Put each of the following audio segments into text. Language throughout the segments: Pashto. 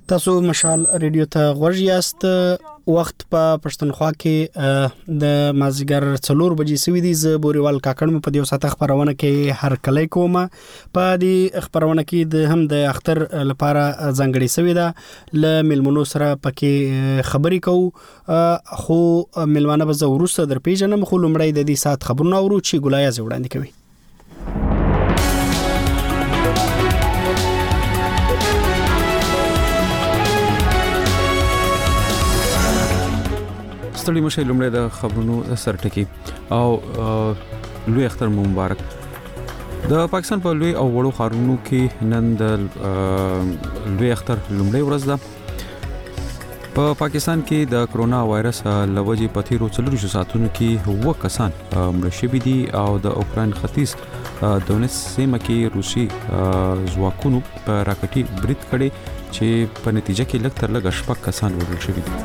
تاسو مشال ریډیو ته غوږ یاست. وخت په پښتونخوا کې د مازیګر 4 بجې سوي دي. ز بوريوال کاکړ په دیو ساته خبرونه کې هر کله کومه په دې خبرونه کې د هم د اختر لپاره ځنګړي سوي ده. ل ملمنو سره پکې خبري کو خو ملمانه به زورسته در پیژنم خو لمړی د دې سات خبرونه اورو چې ګولای زوړاندې کوي. ستړي مشه لمړی د خبرونو سرټکی او لوی اختر مبارک. د پاکستان په لوی او وړو ښارونو کې نن د لوی اختر لمړی ورځ ده. په پاکستان کې د کرونا وایرس لوجې په تیرو 4 ساعتونو کې 9 کسان مړه شوي دي او د اوکرين ختیځ دونیس سیمه کې روسي ځواکونو په راکټي برید کړي چې په نتیجه کې لږ تر لږه 6 کسان وژل شوي دي.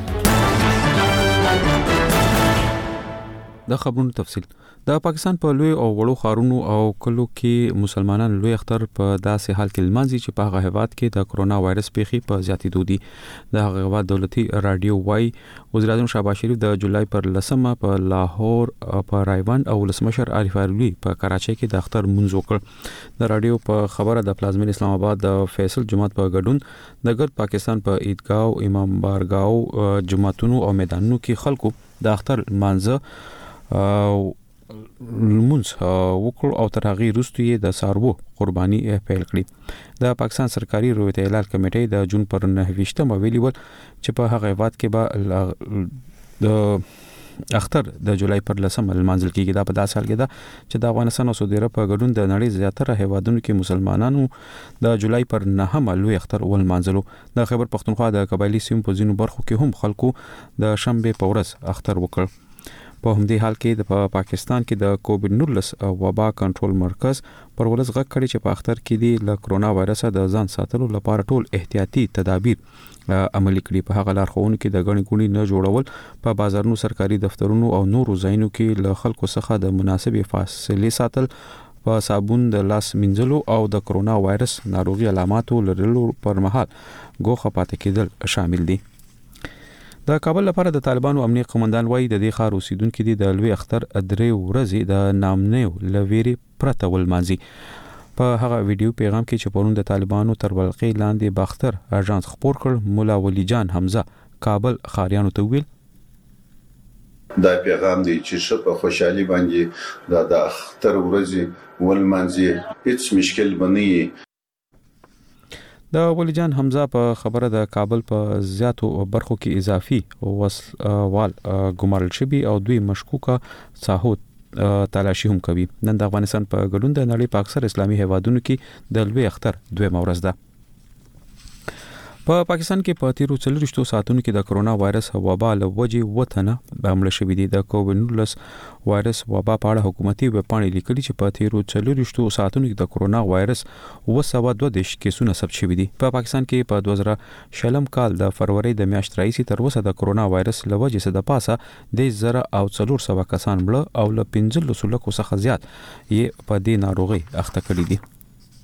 د خبرونو تفصیل. د پاکستان په لوی او وړو ښارونو او کلو کې مسلمانان لوی اختر په داسې حال کې لمانځي چې په هغه هیواد کې د کرونا وایرس پیښې په زیاتېدو دي. د هغه هیواد دولتي رادیو وای وزیر اعظم شهباز شریف د جولای پر 10 په لاهور په رایوان او ولسمشر عارف علوي په کراچۍ کې د اختر منځ وکړ. د رادیو په خبره د پلازمین اسلام آباد د فیصل جماعت په ګډون د ګرد پاکستان په عیدګاو امام بارګاو جماعتونو او میدانونو کې خلکو د اختر منځ لمونځ وکړ او تر هغه وروسته یې د سارو قرباني پیل کړې. د پاکستان سرکاري رویت اعلان کمیټې د جون پر 9 ویلي ول چې په هغه وخت کې به د اختر د جولای پر 10 منځل کېږي. دا په داسې حال کې ده چې د افغانستان او سعودي عرب په ګډون د نړۍ زیاتره هیوادونو کې مسلمانانو د جولای پر 9 لوی اختر ول منځلو. د خیبر پختونخوا د قبایلی سیمو په ځینو برخو کې هم خلکو د شنبه په ورځ اختر وکړ. په همدې حال کې د پاکستان کې د کووډ 19 وبا کنټرول مرکز پر ولس غږ کړی چې په اختر کې د کرونا وایرس د ځان ساتلو لپاره ټول احتیاطي تدابیر عملي کړي. په هغه لارښوونو کې د غني ګونی نه جوړول، په بازارونو، سرکاري دفترونو او نورو ځایونو کې له خلکو څخه د مناسبې فاصلې ساتل، په صابون د لاس مینځلو او د کرونا وایرس ناروغي علاماتو لرلو پر مهال ګوښه پاتې کېدل شامل دي. د کابل لپاره د طالبانو امنیت قومندان وایي د دې ښار اوسیدونکو دي د لوی اختر 3 ورځې د نامنیو لويري پرته ولمانځي. په هغه ویډیو پیغام کې چې پرون د طالبانو تر ولقې لاندې باختر اژانس خبر کړ، مولا ولی جان حمزه کابل خاریانو ته ویل دا پیغام دی چې شپه خوشحالي باندې د اختر ورځې ولمانځي، هیڅ مشکل بنئ. د ولی جان حمزه په خبره د کابل په زیاتو برخو کې اضافي وسوال ګمارل شوی او دوی مشکوکه ساحو تلاشي هم کوي. نن د افغانستان په ګډون د نړۍ په اکثر اسلامي هیوادونو کې د لوی اختر 2 ورځ ده. په پاکستان کې په تیرو 4 ساعتونو کې د کرونا وایرس وبا له وجې وطنه بمړ شوې دي. د کووډ 19 وایرس وبا په اړه حکومتي وبپاڼې لیکلي چې په تیرو 4 ساعتونو کې د کرونا وایرس 222 کیسونه ثبت شوي دي. په پاکستان کې په 2000 کال د فروری د میاشتې راهیسې تر اوسه د کرونا وایرس له وجې څخه د پاسه د 1400 کسان مړه او له 15 لکو څخه زیات یې په دې ناروغي اخته کړي دي.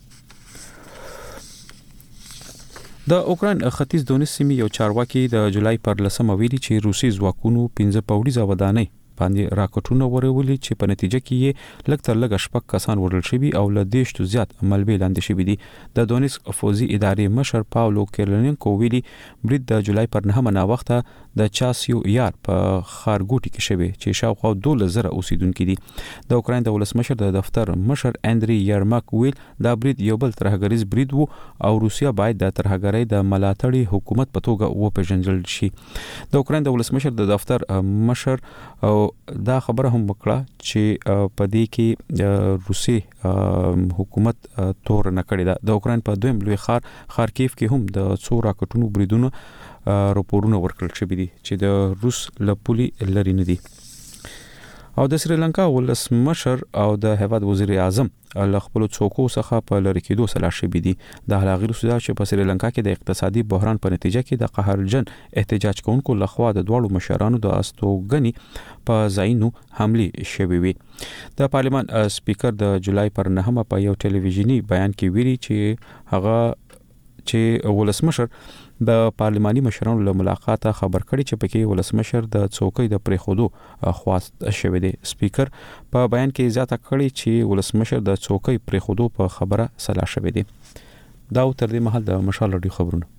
د اوکرين ختیځ دونیس سیمې یو چارواکي د جولای پر 10 ویلي چې روسي ځواکونو 15 پوړیزه ودانۍ باندې راکټونه ورولي چې په نتیجه کې یې لږ تر لږه 6 کسان وژل شوي او له 10 زیات ملبې لاندې شوي دي. د دونیس فوزي ادارې مشر پاولو کیرلنکو ویلي برید د جولای پر 9 نه وخته د چاسیو یار په خارګوټي کې شوی چې شاوخوا 2000 اوسیدونکو دي. د اوکرين د ولسمشر د دفتر مشر اندري یرماک ویل دا برید یو بل ترهګریز برید وو او روسیا باید د ترهګرۍ د ملاتړي حکومت په توګه وپېژندل شي. د اوکرين د ولسمشر د دفتر مشر او دا خبره هم وکړه چې په دې کې روسي حکومت تور نه کړی ده. د اوکرين په دویم لوی خارکیف کې هم د څو راکټونو بریدونو راپورونه ورکړل شوي دي چې د روس لپولي لري نه دي. او د سریلانکا ولسمشر او د هیواد وزیر اعظم له خپل څوکو څخه په لری کېدو سلا شوي دي. د هغې وروسته چې په سریلانکا کې د اقتصادي بحران په نتیجه کې د قهرجن احتجاج کوونکو لخوا د دوړو مشرانو د استوګنې په ځایونو حملې شوې وي. د پارلمان سپیکر د جولای پر 9 په یو ټلویزیونی بیان کې ویلي چې هغه چې ولسمشر د پارلماني مشرانو له ملاقات خبر کړي چې پکې ولسمشر د څوکۍ د پریخودو خواست شوی دی. سپیکر په بیان کې زیاته کړي چې ولسمشر د څوکۍ پریخودو په خبره سلا شوی دی. دا تر دې مهال د مشال رادیو خبرونه.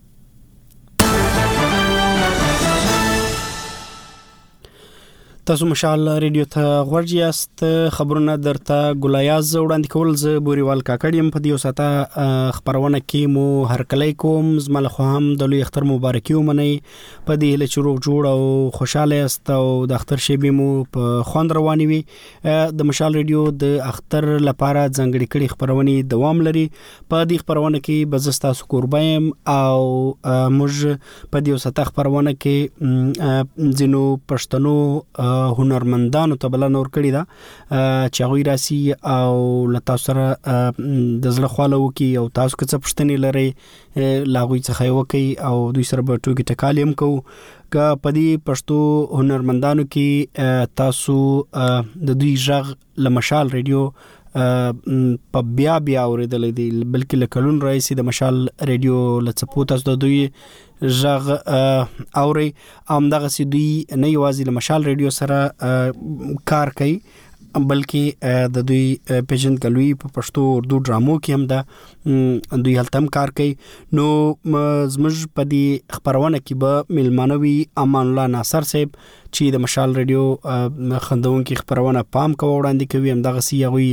تاسو مشال ریډیو ته غوږ یاست. خبرونه درته ګلایاز وړاندې کول زه بوريوال کاکړیم. په دې ساته خبرونه کې مو هرکلی کوم. زمله خو هم د لوی اختر مبارکي ومنئ. په دې له چروغ جوړ او خوشاله است او د اختر شیبې مو په خوند رواني وي. د مشال ریډیو د اختر لپاره ځانګړي کړي خبرونه دوام لري. په دې خبرونه کې بزستا سکوربایم او موږ په دې ساته خبرونه کې زینو پښتنو هنرمندانو ته بلنه ورکړی دا چې غوی راسي او لتا سره د زړه خواله وکي او تاسو که څه پښتنې لري لاغوي څخه وکي او دوی سره به ټوکی ټکالیم کو که په دې پښتو هنرمندانو کې تاسو د دوی ژغ لمشال ریډیو په بیا اوریدل دي بلکې لکلون رئیس د مشال ریډیو لڅپو تاسو د دوی ژغ اوري امدغه سي دوی نه یوازې د مشال ریډیو سره کار کوي بلکې د دوی پیژن کلوي په پښتو اردو ډرامو کې هم دا دوی هلتم کار کوي. نو زموږ په دې خبرونه کې به ملمانوي امان الله ناصر صاحب چې د مشال ریډیو خندونکو خبرونه پام کوي وړاندې کوي همدغه سی غوي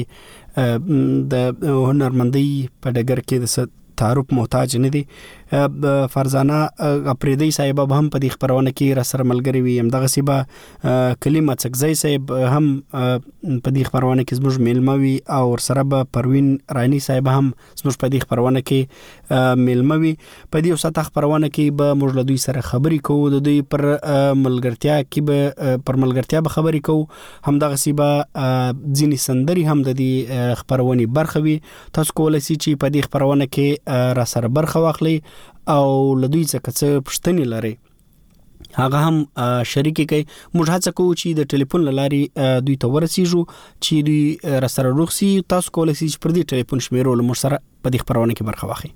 د هنرمندۍ په ډګر کې د تعارف محتاج نه دي. فرزانه اپریدی صاحب هم په دې خبرونه کې را سره ملګری وي. همدغه سی به کلمه څکزی صاحب هم په دې خبرونه کې زموږ میلموي او سره به پروین رانی صاحب هم زموږ په دې خبرونه کې میلموي. په دې وساته خبرونه کې به موږ له دوی سره خبرې کوو. د دوی پر ملګرتیا کې به پر ملګرتیا به خبرې کوو. همدغه سی به ځینې سندري هم د دې خبرونه برخه وي. تاسو کولای شئ چې په دې خبرونه کې را سره برخه واخلئ او لدوی څخه څه پښتنې لري هغه هم شریکي کوي. موږ هڅه کوو چې د ټلیفون لاري دوی ته ورسیږو چې دوی را سره روغسي. تاسو کولای شئ چې پر دې ټلیفون شمیرو له موږ سره په دې خبرونه کې برخه واخلئ.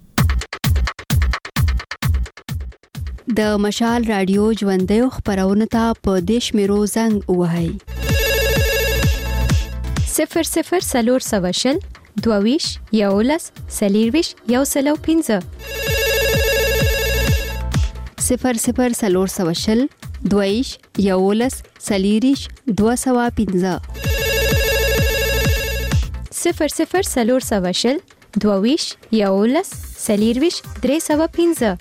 د مشال رادیو ژوندۍ خبرونه ته په دیش میرو زنګ وهاي 00 22 یولس سلیرویش یو سلو 15 00 22 یولس سلیریش 215 00 22 یولس سلیرویش 315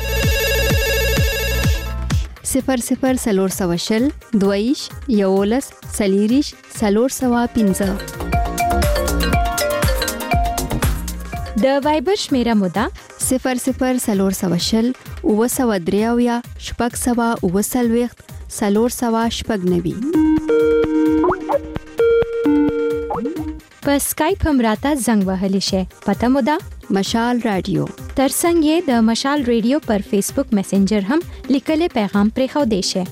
00 22 یولس سلیریش 315 د وایبر شمیره مودا 00 اوسودریاویا شپږ سوا اوسلويخت سلور سوا شپږ نوي. په اسکایپ هم راته زنګ وهلی شي. پته مودا مشال رادیو. ترڅنګ یې د مشال ریډیو پر فیسبوک میسنجر هم لیکلي پیغام پرې خو دی شي.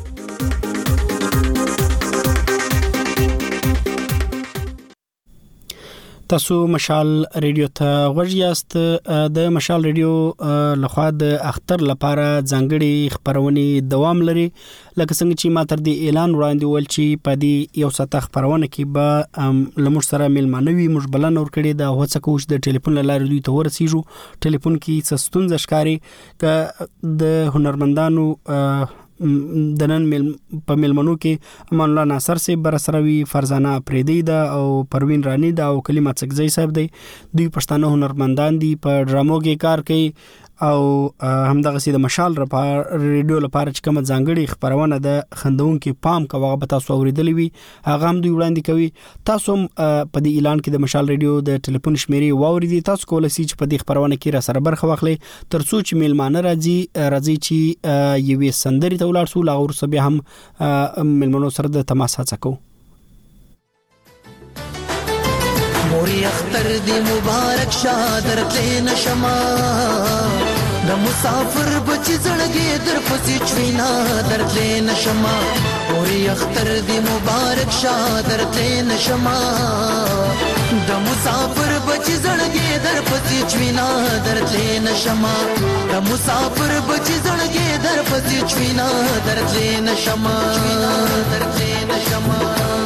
تاسو مشال ریډیو ته غوږ یاست. د مشال ریډیو لخوا د اختر لپاره ځانګړي خبرونه دوام لري. لکه څنګه چې ما تر دې اعلان وړاندې ول چې په دې یو ساته خبرونه کې به لمر سره ملمانوي موږ بلنه ورکړي د هڅه کوو د ټلیفون لارې دوی ته ورسیږو. ټلیفون کې څه ستونزه ښکاري ک د هنرمندانو د نن په ملمنو کې امان الله ناصر صاحب برسروي، فرزانه پریدی دا او پروین رانی دا او کلمه څکزی صاحب دی. دوی پښتانه هنرمندان دي، په ډرامو کې کار کوي او همدغه سي د مشال ریډیو لپاره چې کوم ځانګړي خبرونه د خندونکو پام کوي به تاسو اوریدلې وي هغه هم دوی وړاندې کوي. تاسو په دې اعلان کې د مشال ریډیو د ټلیفون شمیرې واوریدي. تاسو کولای شئ چې په دې خبرونه کې را سره برخه واخلئ ترڅو چې میلمانه راځي چې یوې سندري ته ولاړ سو لا ورسره به هم میلمنو سره د تماس هڅه کوو. موري اختر دی مبارک شادر تلین شما د مسافر بچ زړګي در پسې چوینا در تلین شما. موري اختر دی مبارک شادر تلین شما د مسافر بچ زړګي در پسې چوینا درتلې نشما د مسافر بچ زړګي در پسې چوینا درتلې نشما درتلې نشما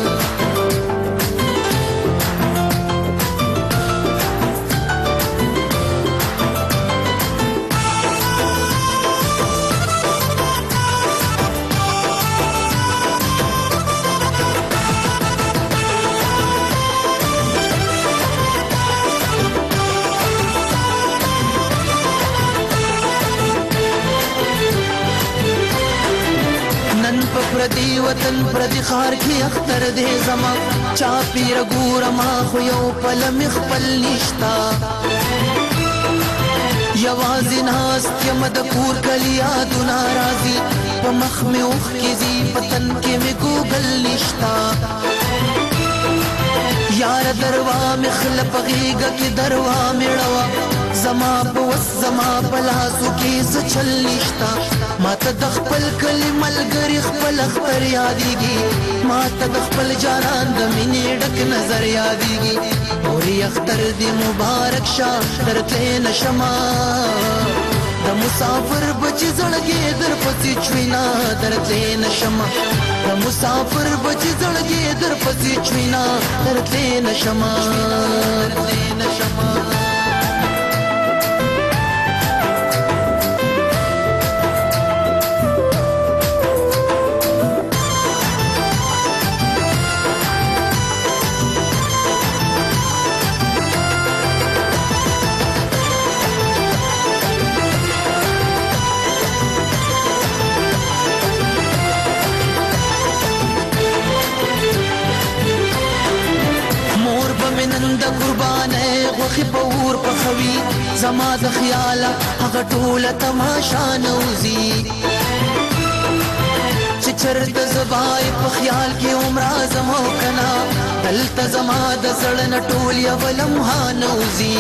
پردی وطن پردی خار کی اختر دے زما چا پیر ګور ما خو یو پل مخبل نشتا یوازې ناست یم د کور کلیا د ناراضي په مخ مې اوښ کې زی پتن کې مې ګوګل نشتا یار دروا مې خلپ غیګه کې دروا مړوا زما په وس زما په لاسو کې څه چل نشتا ما ته د خپل کلمه ملګری خپل اختر یادېږي ما ته د خپل جانان د مینې ډک نظر یادېږي مورې اختر دې مبارک شه درتلې نشما د مسافر بچ زړګي در پسې چوینا درتلې نشما د مسافر بچ زړګي در پسې چوینا درتلې نشما درتلې نشما پور پخوي زما د خیاله هغه ټوله تماشا نوزي چې چرته زبای په خیال کې عمر زما کنا دلته زما د زړه نه ټول یو لمحه نوزي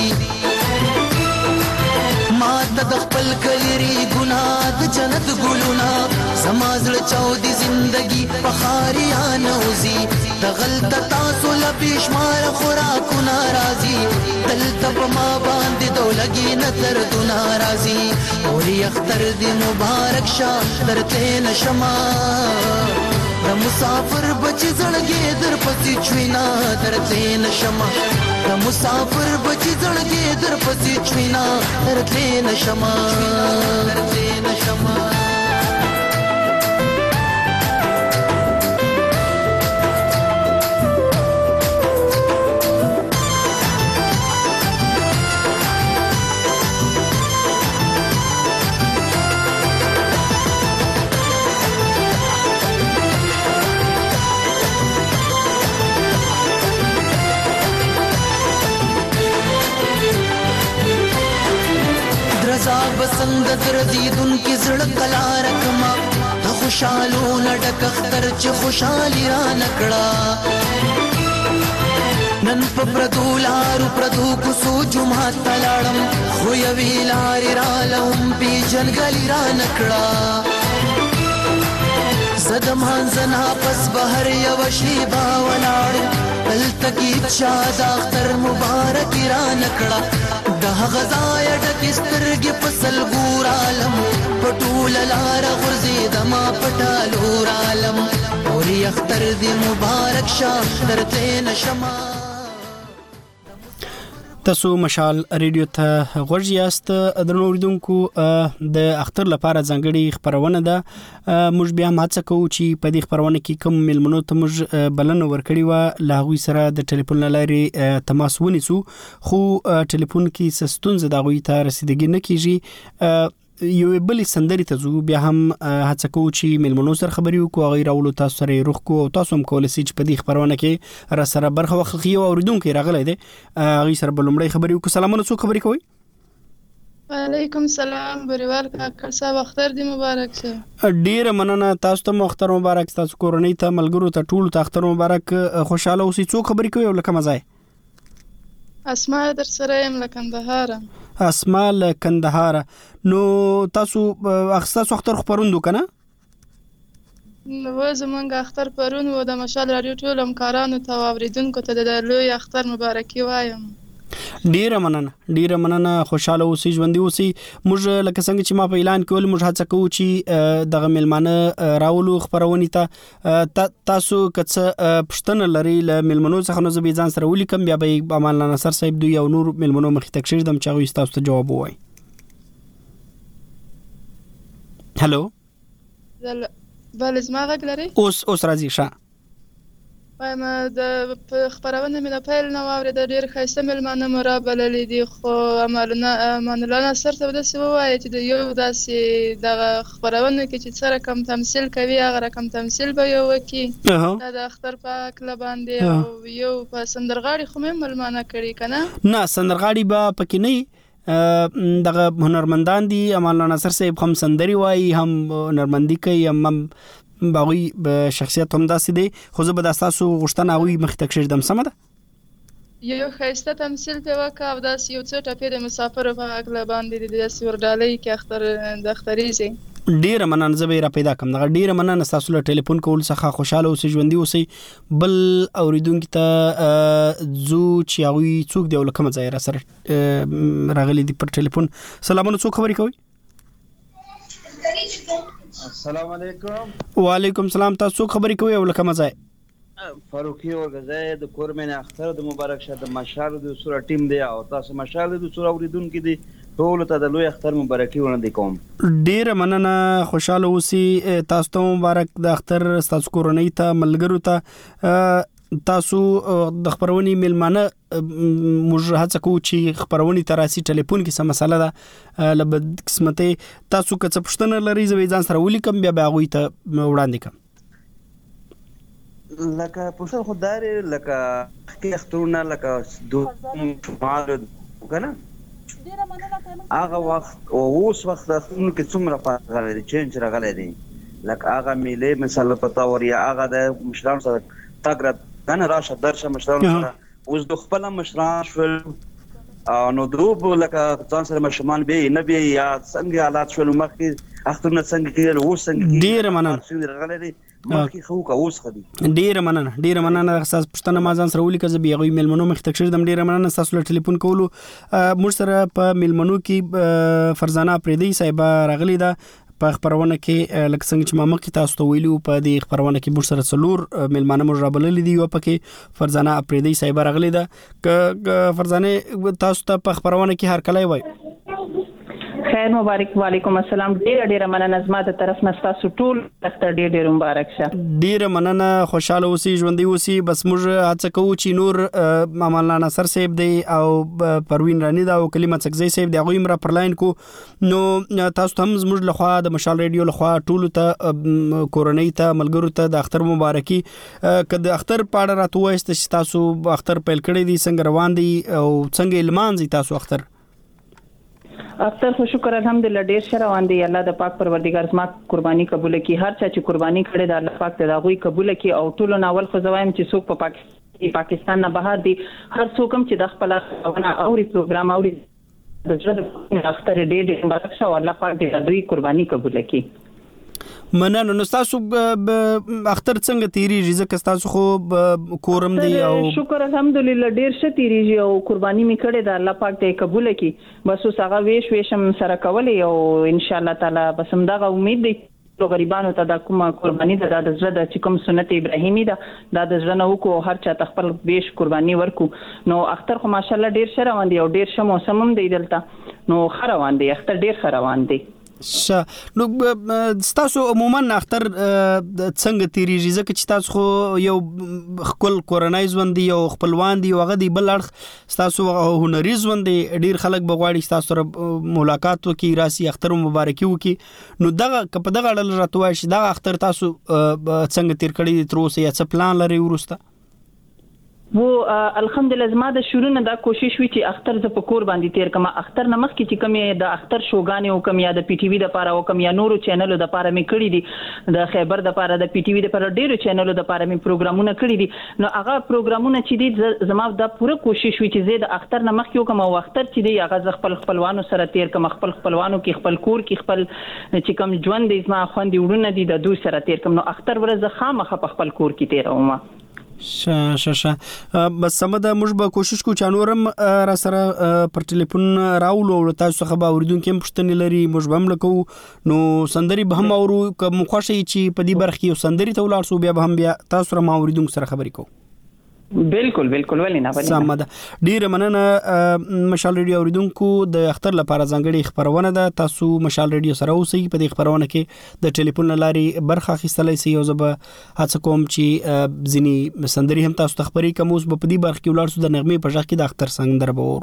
ما ته د خپل کلری ګناه د جنت ګلونه زما زړه چاودي زندگی په خاریا نوزي د غلطه تاسو له بشمار خوراکونه راځي دلته په ما باندې دولګي نظر د ناراضي اوري اختر دې مبارک شه درته نشما د مسافر بچ زړګي در پسې چوینا درته نشما د مسافر بچ زړګي در پسې چوینا درته نشما درته نشما بسنگ دردیدن کی زړه کلا رکما د خوشالو نډک اختر چې خوشالي را نکړه نن په پردو لارو پردو کو سو جمعه تلاړم خو یوی لار را لهم پی جنګلی را نکړه زدمان زنا پس بهر یو شی با ولاړ بل تکیب شاد اختر مبارک را نکړه د غزای ډک سترګې پسل ګور عالم پټول لار غرزي دما پټالو عالم اوري اختر دې مبارک شه درته نشما تاسو مشال ریډیو ته غوږ یاست درنو اوریدونکو د اختر لپاره ځانګړي خبرونه ده موږ بیا ماڅ کوو چې په دې خبرونه کې کوم ملمنو ته موږ بلنه ورکړی و لاغوي سره د ټلیفون لارې تماس ونیسو خو ټلیفون کې سستونزه د غوي ته رسیدګي نه کیږي یو بل سندري ته زو بیا هم هڅه کوو چې ملمنو سره خبري وکړو غیر اولو تاسو سره روخ کو او تاسو هم کولای شئ چې په دې خبرونه کې را سره برخه واخلئ او اوریدونکو راغلی دی غیر سره بلومړی خبري وکړو سلامونه څوک خبري کوي وعلیکم السلام بریوال کاکړ صاحب اختر دی مبارک شه ډیر مننه تاسو ته اختر مبارک تاسو کورنۍ ته ملګرو ته ټول ته اختر مبارک خوشاله اوسئ څوک خبري کوي ولکه مزای اسماء در سره ام لکندهار اسماء لکندهار نو تاسو اخستاسو اختر خبروندو کنه نو زمونږ اختر پرون و د مشال رادیو ټول همکارانو ته اوریدونکو ته د لوی اختر مبارکي وایم ډیره مننه خوشاله اوسئ ژوندۍ اوسئ. موږ لکه څنګه چې ما په اعلان کې ول موږ هڅه کوو چې دغه ملمانه راولو خبرونه ته تاسو کڅ پښتنه لري له ملمنو څخه نو زبې ځان سره ولیکم بیا به امان الله نصر صاحب دوی او نور ملمنو مخې ته کښېږدم چې هغوی تاسو ته جواب ووایي. هلو بله زما غږ لري اوس راځي ښه وایم د خبرونه مې د پیل نه واورېده ډېر ښایسته مېلمانه مو رابللي دي خو امان الله ناصر ته به داسې ووایه چې د یو داسې دغه خپرونه کې چې څه رقم تمثیل کوي هغه رقم تمثیل به یو وکړي دا د اختر په هکله باندې او یو په سندرغاړي خو مې مېلمانه کړي که نه سندرغاړي به پکې نه دغه هنرمندان دي. امان الله ناصر صاحب هم سندري وایي هم هنرمندي کوي هم باغوی به شخصیت هم داسې دی خو زه به د تاسو غوښتنه هغوی مخې ته کښېږدم. سمه ده یو ښایسته تمثیل پې وکړه او داسې یو څه ټپې د مسافرو په هکله باندې د داسې ورډالۍ کې د اختریزې ډیره مننه. زه به یې را پیدا کړم. دغه ډیره مننه ستاسو له ټلیفون کولو څخه. خوشحاله اوسئ ژوندي اوسئ. بل اورېدونکي ته ځو چې هغوی څوک دی او له کومه ځایه راسره راغلي دي پر ټلیفون. سلامونه څوک خبرې کوئ؟ السلام علیکم. وعلیکم السلام. تاسو څوک خبرې کوئ او له کومه ځای؟ فاروقي ورغزی د کورمن اختر د مبارک شه د مشال د سوره ټیم دی او تاسو مشال د سوره اوریدونکو دي ټول ته د لوی اختر مبارکي وړاندې کوم. ډیره مننه. خوشاله اوسئ. تاسو ته مبارک د اختر. تاسو کورنۍ ته ملګرو ته تاسو د خبرونې ملمانه موږ هڅه کوو چې خبرونې ته راسي. ټلیفون کې څه مسله ده له بد قسمتۍ تاسو که څه پوښتنه لرئ زه به ځان سره ولیکم بیا به هغوی ته وړاندې کړم. لکه پوښتنه خو دا لکه کې اخترونه لکه شمال که نه هغه وخت او اوس وخت اخترونو کې څومره فرق راغلی دی چینج راغلی دی لکه هغه میلې مثال په طور یا هغه د مشرانو سره تګ را کنه راشه درشه مشرانو سره اوس د خپل مشران شول نو دروب لکه ځان سره مشمان به نه به یا څنګه حالات شول مخکې اخترونه څنګه کېدل اوس څنګه ډیره مننه. ډیره مننه. تاسو پښتنه ما ځان سره ولیکه زه به هغوی مېلمنو مخې ته کښېږدم. ډیره مننه تاسو له ټلیفون کولو. موږ سره په مېلمنو کې فرزانه اپریدی صاحبه راغلې ده په خبرونه کې لکه څنګه چې ما مخکې تاسو ته ویلو په دې خبرونه کې موږ سره څلور مېلمانه موږ رابللي دي. یو پکې فرزانه اپریدی صاحبه راغلې ده. که فرزانه تاسو ته په خبرونه کې هرکلی وایي خیر مبارک. وعلیکم السلام. ډیره مننه زما د طرف نه تاسو ټول اختر ډیر مبارک شه. ډیره مننه. خوشاله اوسئ ژوندۍ اوسئ. بس موږ هڅه کوو چې نور امان الله ناصر صاحب دی او پروین رانی دا او کلمه څکزی صاحب دی هغوی را پر لاین کو نو تاسو ته هم زموږ لخوا د مشال ریډیو لخوا ټولو ته کورنۍ ته ملګرو ته د اختر مبارکي. که د اختر په اړه راته ووایاست چې تاسو اختر پیل کړی دی څنګه روان دی او څنګه لمانځئ تاسو اختر؟ اختر خو شکر الحمدلله ډیر ښه روان دی. الله د پاک پروردګار زما قرباني قبول کړي. هر چا چې قرباني کړي د الله پاک ته هغوی قبول کړي او ټولو ناول خو زوایم چې څوک په پاکستان نه بهر دي هر څوک هم چې د خپل اوري پروګرام اوري د زړه اختر ډیر مبارک شه او الله پاک دې دوی قرباني قبول کړي. مننه. نو تاسو اختر څنګه تیریږي ځکه تاسو خو کورم دی او شکر الحمدلله ډیر ښه تیریږي او قرباني می کړې ده الله پاک دې قبول کړي. بس اوس هغه ویشم سره کولې او ان شاء الله تعالی بس هم دغه امید دی غریبانو ته د کومه قرباني ده د زړه د چې کوم سنت ابراهیمي ده دا د زړه نه وکړو هر چا ته خپل بیش قرباني ورکو. نو اختر خو ماشاءالله ډیر ښه روان دی او ډیر ښه موسم هم دی دلته نو ښه روان دی اختر ډیر ښه روان دی. نو تاسو عموما اختر څنګه تیریږي ځکه چې تاسو خو یو خپل کورنۍ ژوند دی او خپلوان دی او هغه دی بل اړخ تاسو هنري ژوند دی ډیر خلک بغواړي تاسو سره ملاقات وکړي راسي اختر مبارکي وکړي. نو دغه په دغه اړه راته وایي چې دا اختر تاسو څنګه تیر کړی تر اوسه یا څه پلان لري وروسته؟ و الحمدلله زما د شروع نه دا کوشش وی چې اختر ز په کور باندې تیر کما اختر نه مخ کې چې کمی د اختر شوګانې او کم یا د پی ټی وی د پاره او کم یا نورو چینلو د پاره می کړی دي د خیبر د پاره د پی ټی وی د پاره ډیرو چینلو د پاره می پروګرامونه کړی دي. نو هغه پروګرامونه چې دي زما د پوره کوشش وی چې زه د اختر نه مخ کې کوم او اختر چې دی هغه خپل خپلوانو سره تیر کما خپل خپلوانو کې خپل کور کې خپل چې کم ژوند دې زما خوندې ورونه دي د دوی سره تیر کم. نو اختر ورځ خامخه په خپل کور کې تیر اومه. بس سمده موږ به کوشش کوو چې نورم را سره پر ټلیفون راولو او تاسو څخه به اوریدونکو هم پوښتنې لري موږ به هم لکو نو سندري به هم اورو کوم خوشي چې په دې برخه یو سندري ته ولاړ سو بیا به هم بیا تاسو سره ما اوریدونکو سره خبرې کوو بالکل ولینا سمده ډیره مننه مشال ریډیو اوریدونکو د اختر لپاره ځانګړي خبرونه ده تاسو مشال ریډیو سره اوسئ په دې خبرونه کې د ټلیفون لاري برخه اخیستلای شئ او زه به هڅه کوم چې ځینی سندري هم تاسو ته خبرې کوم اوس په دې برخه کې ولاړ سو د نغمه په ځخ کې د اختر څنګه دربو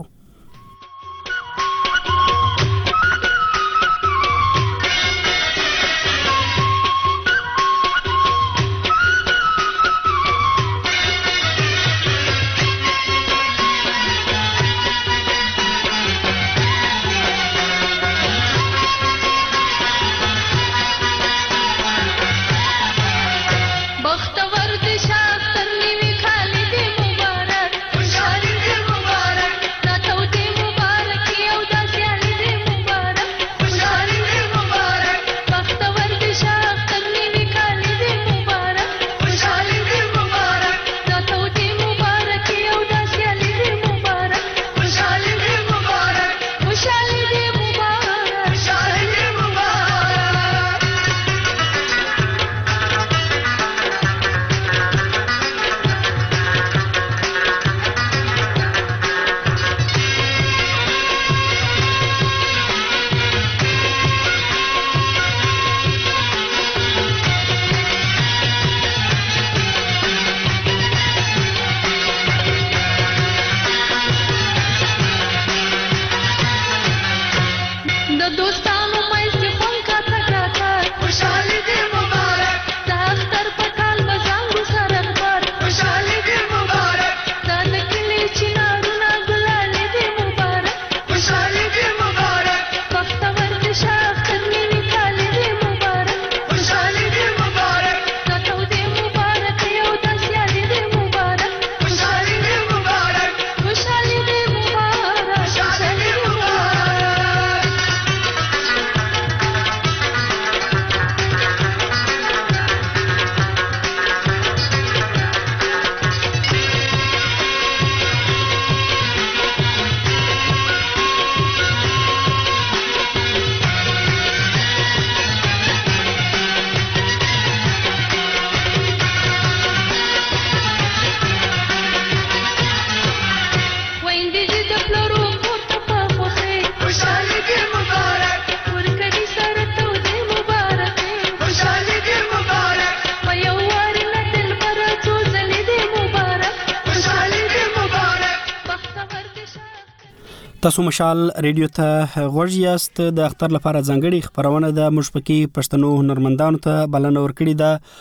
تاسو مشال ریډیو ته غوږ یاست د اختر لپاره ځانګړي خبرونه د مشپکی پښتنو هنرمندانو ته بلنه ورکړي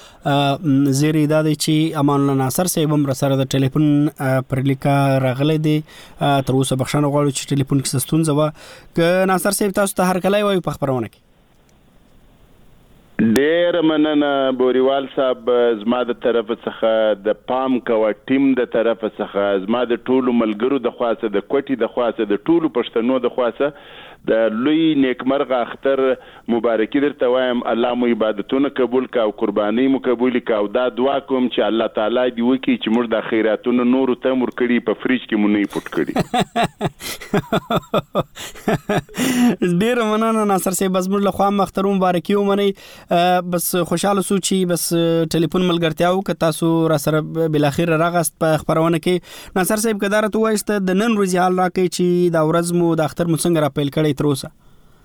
ده زیری دا دی چې امان الله ناصر صاحب هم سره د ټلیفون پر لیکه راغلی دی تر اوسه بخښنه غواړو چې ټلیفون کې ستونزه و ک ناصر صاحب تاسو ته هر کله وایو په خبرونه کې ډیر مننه بوریوال صاحب زما د طرف څخه د پام کوا ټیم د طرف څخه زما د ټولو ملګرو د خاصه د کوټي د خاصه د ټولو پښتنو د خاصه د لوی نیکمرغه اختر مبارکي درته وایم الله مو عبادتونه قبول کا او قرباني مو قبول کا او دا دعا کوم چې الله تعالی دی وکي چې موږ د خیراتونو نور ته مور کړي په فریج کې مونږ نه پټ کړي ډیر مننه ناصر صاحب بس موږ له خوا اختر مبارکي ومني بس خوشاله سو چې بس ټلیفون ملګرتیاو ک تاسو را سره بل اخر راغست په خبرونه کې ناصر صاحب کدارته وایسته د نن ورځې حال راکې چې دا ورځ مو د اختر څنګه را پیل کړی تر اوسه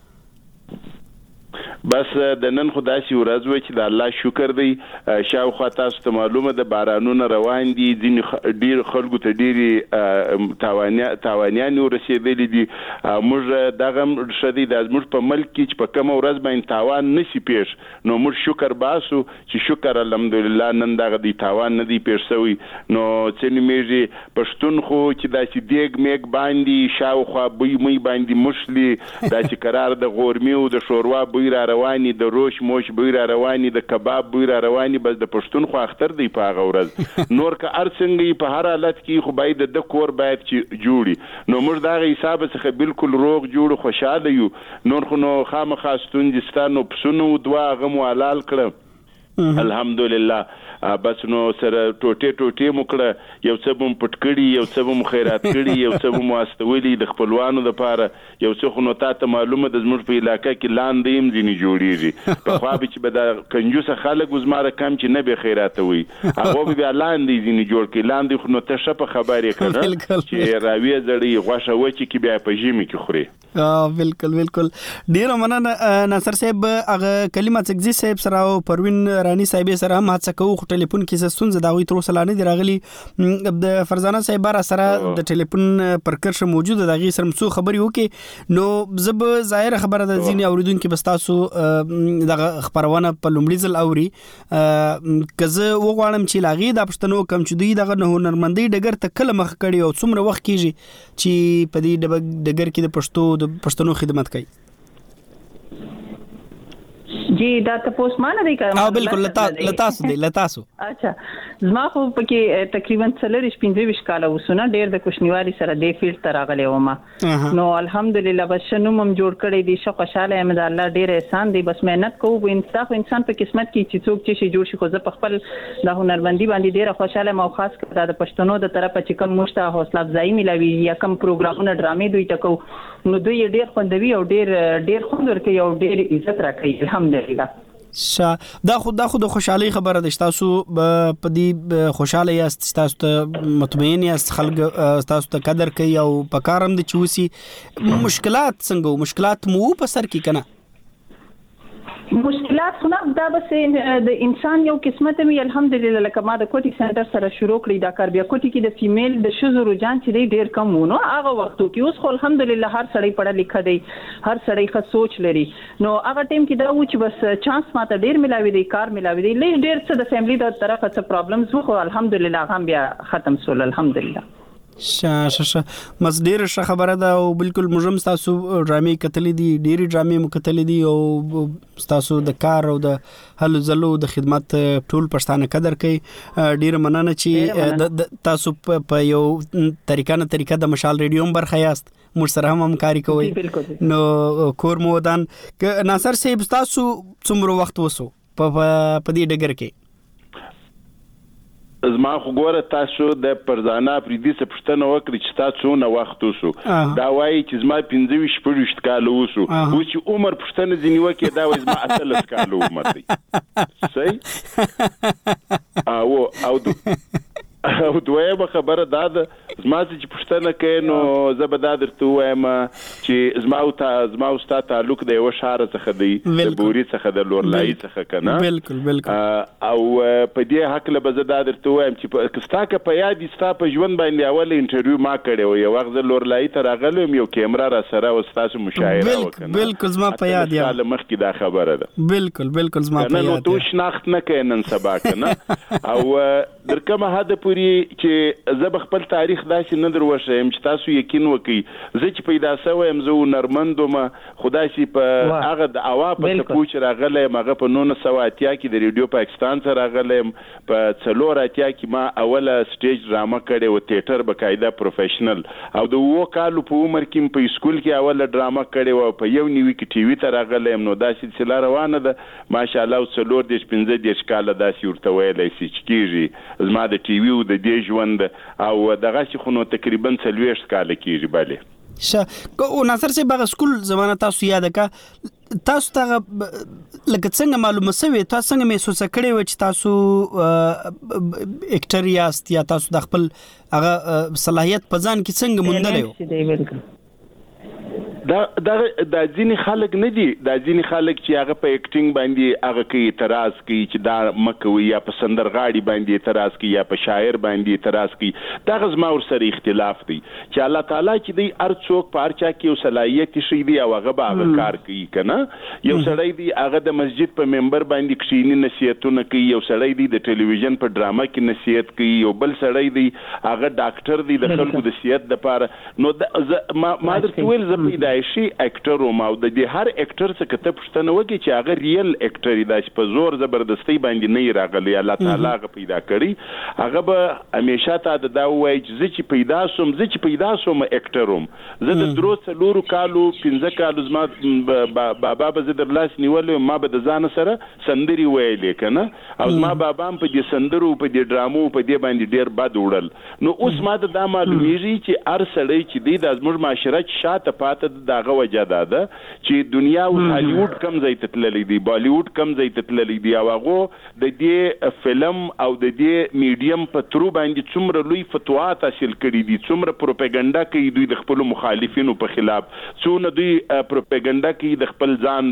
بس د نن خدای سي ورځ و چې د الله شکر دی شاوخوا تاسو ته معلومه ده بارانونه روان دي ډیر خلکو ته ډيري تاوانيان ورسېدلې دي موږ دغه شدي د موږ په ملک کې چې په کوم ورځ باندې تاوان نشي پیښ نو موږ شکر باسو چې شکر الحمدلله نن دغه دی تاوان نه دی پیښ شوی نو چې میږي پښتون خو چې داسې دیګ میګ باندې شاوخوا بوی مې باندې مشلي داسې قرار د غورمي او د شوروا بوی را رواني د روش موش بوی را رواني د کباب بوی را رواني بس د پښتون خو اختر دی په هغه ورځ نور که ارڅنګي په هر حالت کې خو باید د کور باید چې جوړي نو موږ دا حساب څخه بالکل روغ جوړ خوشاله یو نور خو نو خامخا ستوندستانو پسونو دوا غمو حلال کړ الحمدلله. بس نو سره ټوټه مکړه یو څه بم پټکړي یو څه بم خیرات کړي یو څه بم واستولي د خپلوانو لپاره یو څه خو نو ته معلومه د زموږ په علاقې کې لاندې هم ځینې جوړیږي په خوا به چې به د کنجوسه خلک وزماره کم چې نه به خیراتوي هغه به لاندې ځینې جوړ کړي لاندې خو نو ته شپه خبرې کړه چې راوي زړی غوښه وچی کې بیا په ژمي کې خوري. بالکل ډیر مننه ناصر صاحب. هغه کلمه څنګه صاحب سره او پروین رانی صاحب سره هم هڅه کوو ټلیفون کې ستونزه دا وي تر اوسه لا نه دی راغلی. د فرزانه صاحب سره د ټلیفون پر کرښه موجوده د غي سره مسو خبري وکي نو زب ظاهر خبره د ځینې اوریدونکو بستاسو د خبرونه په لومړي ځل اوري کزه وغواړم چې لاغي د پښتنو کم چې دوی دغه هنرمندي ډګر ته کله مخ کړي او څومره وخت کیږي چې په دې ډګر کې د پښتنو خدمت کوي. جی دا تاسو مانه دی کار بالکل لتاسو اچھا زما خو پکې تقریبا 15 کال وسونه ډېر د کوشنیوالي سره د فیلډ تر غلې ومه نو الحمدلله بس شنو مم جوړ کړی دي شو خوشاله یم د الله ډېر احسان دی بس مهنت کوو انسان په قسمت کې چې څوک چې جوړ شي خو زه په خپل د هنرمندي باندې ډېر خوشاله یم او خاص کر د پښتنو د طرفه چې کوم مشته حوصله افزایی ملوي یا کوم پروګرامونه ډرامې دوی ټکو نو دوی ډېر خوندوي او ډېر خوند ورکوي او ډېر عزت راکوي الحمدلله. دا خو د خوشحالي خبره ده تاسو په دې خوشاله یاست تاسو ته مطمئن یاست خلک تاسو ته قدر کوي او په کارم د چوسي مشکلات څنګه مشکلات مو په سر کې کنه مشکلات خو نه دا بس د انسان یو قسمت می الحمدلله لکه ما د کوټي سنټر سره شروع کړی دا کار بیا کوټي کې د فیمیل د شذو رجحان چې ډیر کم وونه هغه وختو کې اوس خو الحمدلله هر سړی پڑھا لیکه دی هر سړی ښه سوچ لري نو هغه ټیم کې دا و چې بس چانس ماته ډیر ملاوي دی کار ملاوي دی ډیر څه د فیملی د طرفه څه پرابلمز وو خو الحمدلله هغه بیا ختم شول الحمدلله. مزدیر ش خبره ده او بالکل مجرم تاسو ډرامې کتلې دي ډېری ډرامې مکتلې دي او تاسو د کار او د هلو زلو د خدمت ټول پښتانه قدر کوي. ډېر مننه چې تاسو په یو طریقه د مشال ریډیو برخه یاست موږ سره هم همکاري کوي نو کور مو ودان ناصر صاحب تاسو څومره وخت وسو په دې ډګر کې زما خو ګوره تاسو د پرزانا پریدي څه پښتنه وکړي چې تاسو نه وخت وسو دا وایي چې زما 15 کال وسو او چې عمر پښتنه ځنی وکي دا وایي زما اصل کال عمر دی صحیح او دویمه خبره دا ده زما چې پښتنه کوي نو زه به دا درته وایم چې زما او ستا تعلق د یو شهر څخه دی د بوري څخه د لورلای څخه کنه بالکل او په دې حق له به زه دا درته وایم چې ستا که په یاد ستا په ژوند باندې اول انټرویو ما کړی و یو وخت زه لورلای ته راغلم یو کیمرا را سره و ستاسو مشاهره وکړه بالکل زما په یاد یا مخکې دا خبره ده بالکل زما په یاد نو تو شناخت نه کوي نن سبا کنه او درکمه هدا پوری چې زه خپل تاریخ داسې نه دروښیم چې تاسو یقین وکړئ زه چې پیدا شوم زه نرمندوم خدای شي په هغه د اوا په پوچ راغلی مغه په 1980 کې د ریډیو پاکستان سره راغلم په 480 کې ما اوله سټیج ډرامه کړې و تیاتر بقاعده پروفیشنل او د وو کالو په عمر کې په سکول کې اوله ډرامه کړې و په یو نیوي کې ټي وي ته راغلم نو داسې سلا روانه ده ماشاءالله 4-15 کال داسې ورته ویلای شي چې کیږي زما د ټي وي او د دې ژوند او دغه شي خو نو تقریبا 40 کال کېږي bale او ناصر صاحب هغه سکول زمانه تاسو یاد کا تاسو ته لکه څنګه معلومه سوي تاسو څنګه محسوس کړئ و چې تاسو اکټر یاست یا تاسو د خپل هغه صلاحیت په ځان کې څنګه موندلې دا ځینې خلک نه دي دا ځینې خلک چې هغه په اکټینګ باندې هغه کوي اعتراض کوي چې دا مکوي یا په سندرغاړي باندې اعتراض کوي یا په شاعر باندې اعتراض کوي دا غزما ور سره اختلاف دی چې الله تعالی چې دی هر څوک په هر چا کې یو صلاحیت شي دی او هغه به هغه کار کوي کنه یو سړی دی هغه د مسجد په ممبر باندې کښینی نصیحتونه کوي یو سړی دی د ټلویزیون په ډرامه کې نصیحت کوي یو بل سړی دی هغه ډاکټر دی د خلکو د صحت لپاره نو ما درته ویل زه پیدا کېدای شي اکټر او د دې هر اکټر څخه کته پښتنه وکي چې هغه ریل اکټر دی چې په زور زبردستی باندې نه راغلی الله تعالی هغه پیدا کړی هغه به همیشه ته دا وایي چې چې پیدا سوم اکټروم زه د درو څلورو کالو 15 کالو زما بابا به زه در لاس نیولې ما به د ځان سره سندري ویلې کنه او زما بابا هم په دې سندرو په دې ډرامو په دې باندې ډیر بد وړل نو اوس ما دا معلومیږي چې هر سړی چې دی د زموږ معاشره شاته پاته دغه وجه ده چې دنیا او هالیوډ کم ځای ته تللی دی بالیوډ کم ځای ته تللی دی او هغه د دې فلم او د دې میډیم په ترو باندې څومره لوی فتواات حاصل کړي دي څومره پروپاګاندا کوي دوی د خپل مخالفینو په خلاف څونه دوی پروپاګاندا کوي د خپل ځان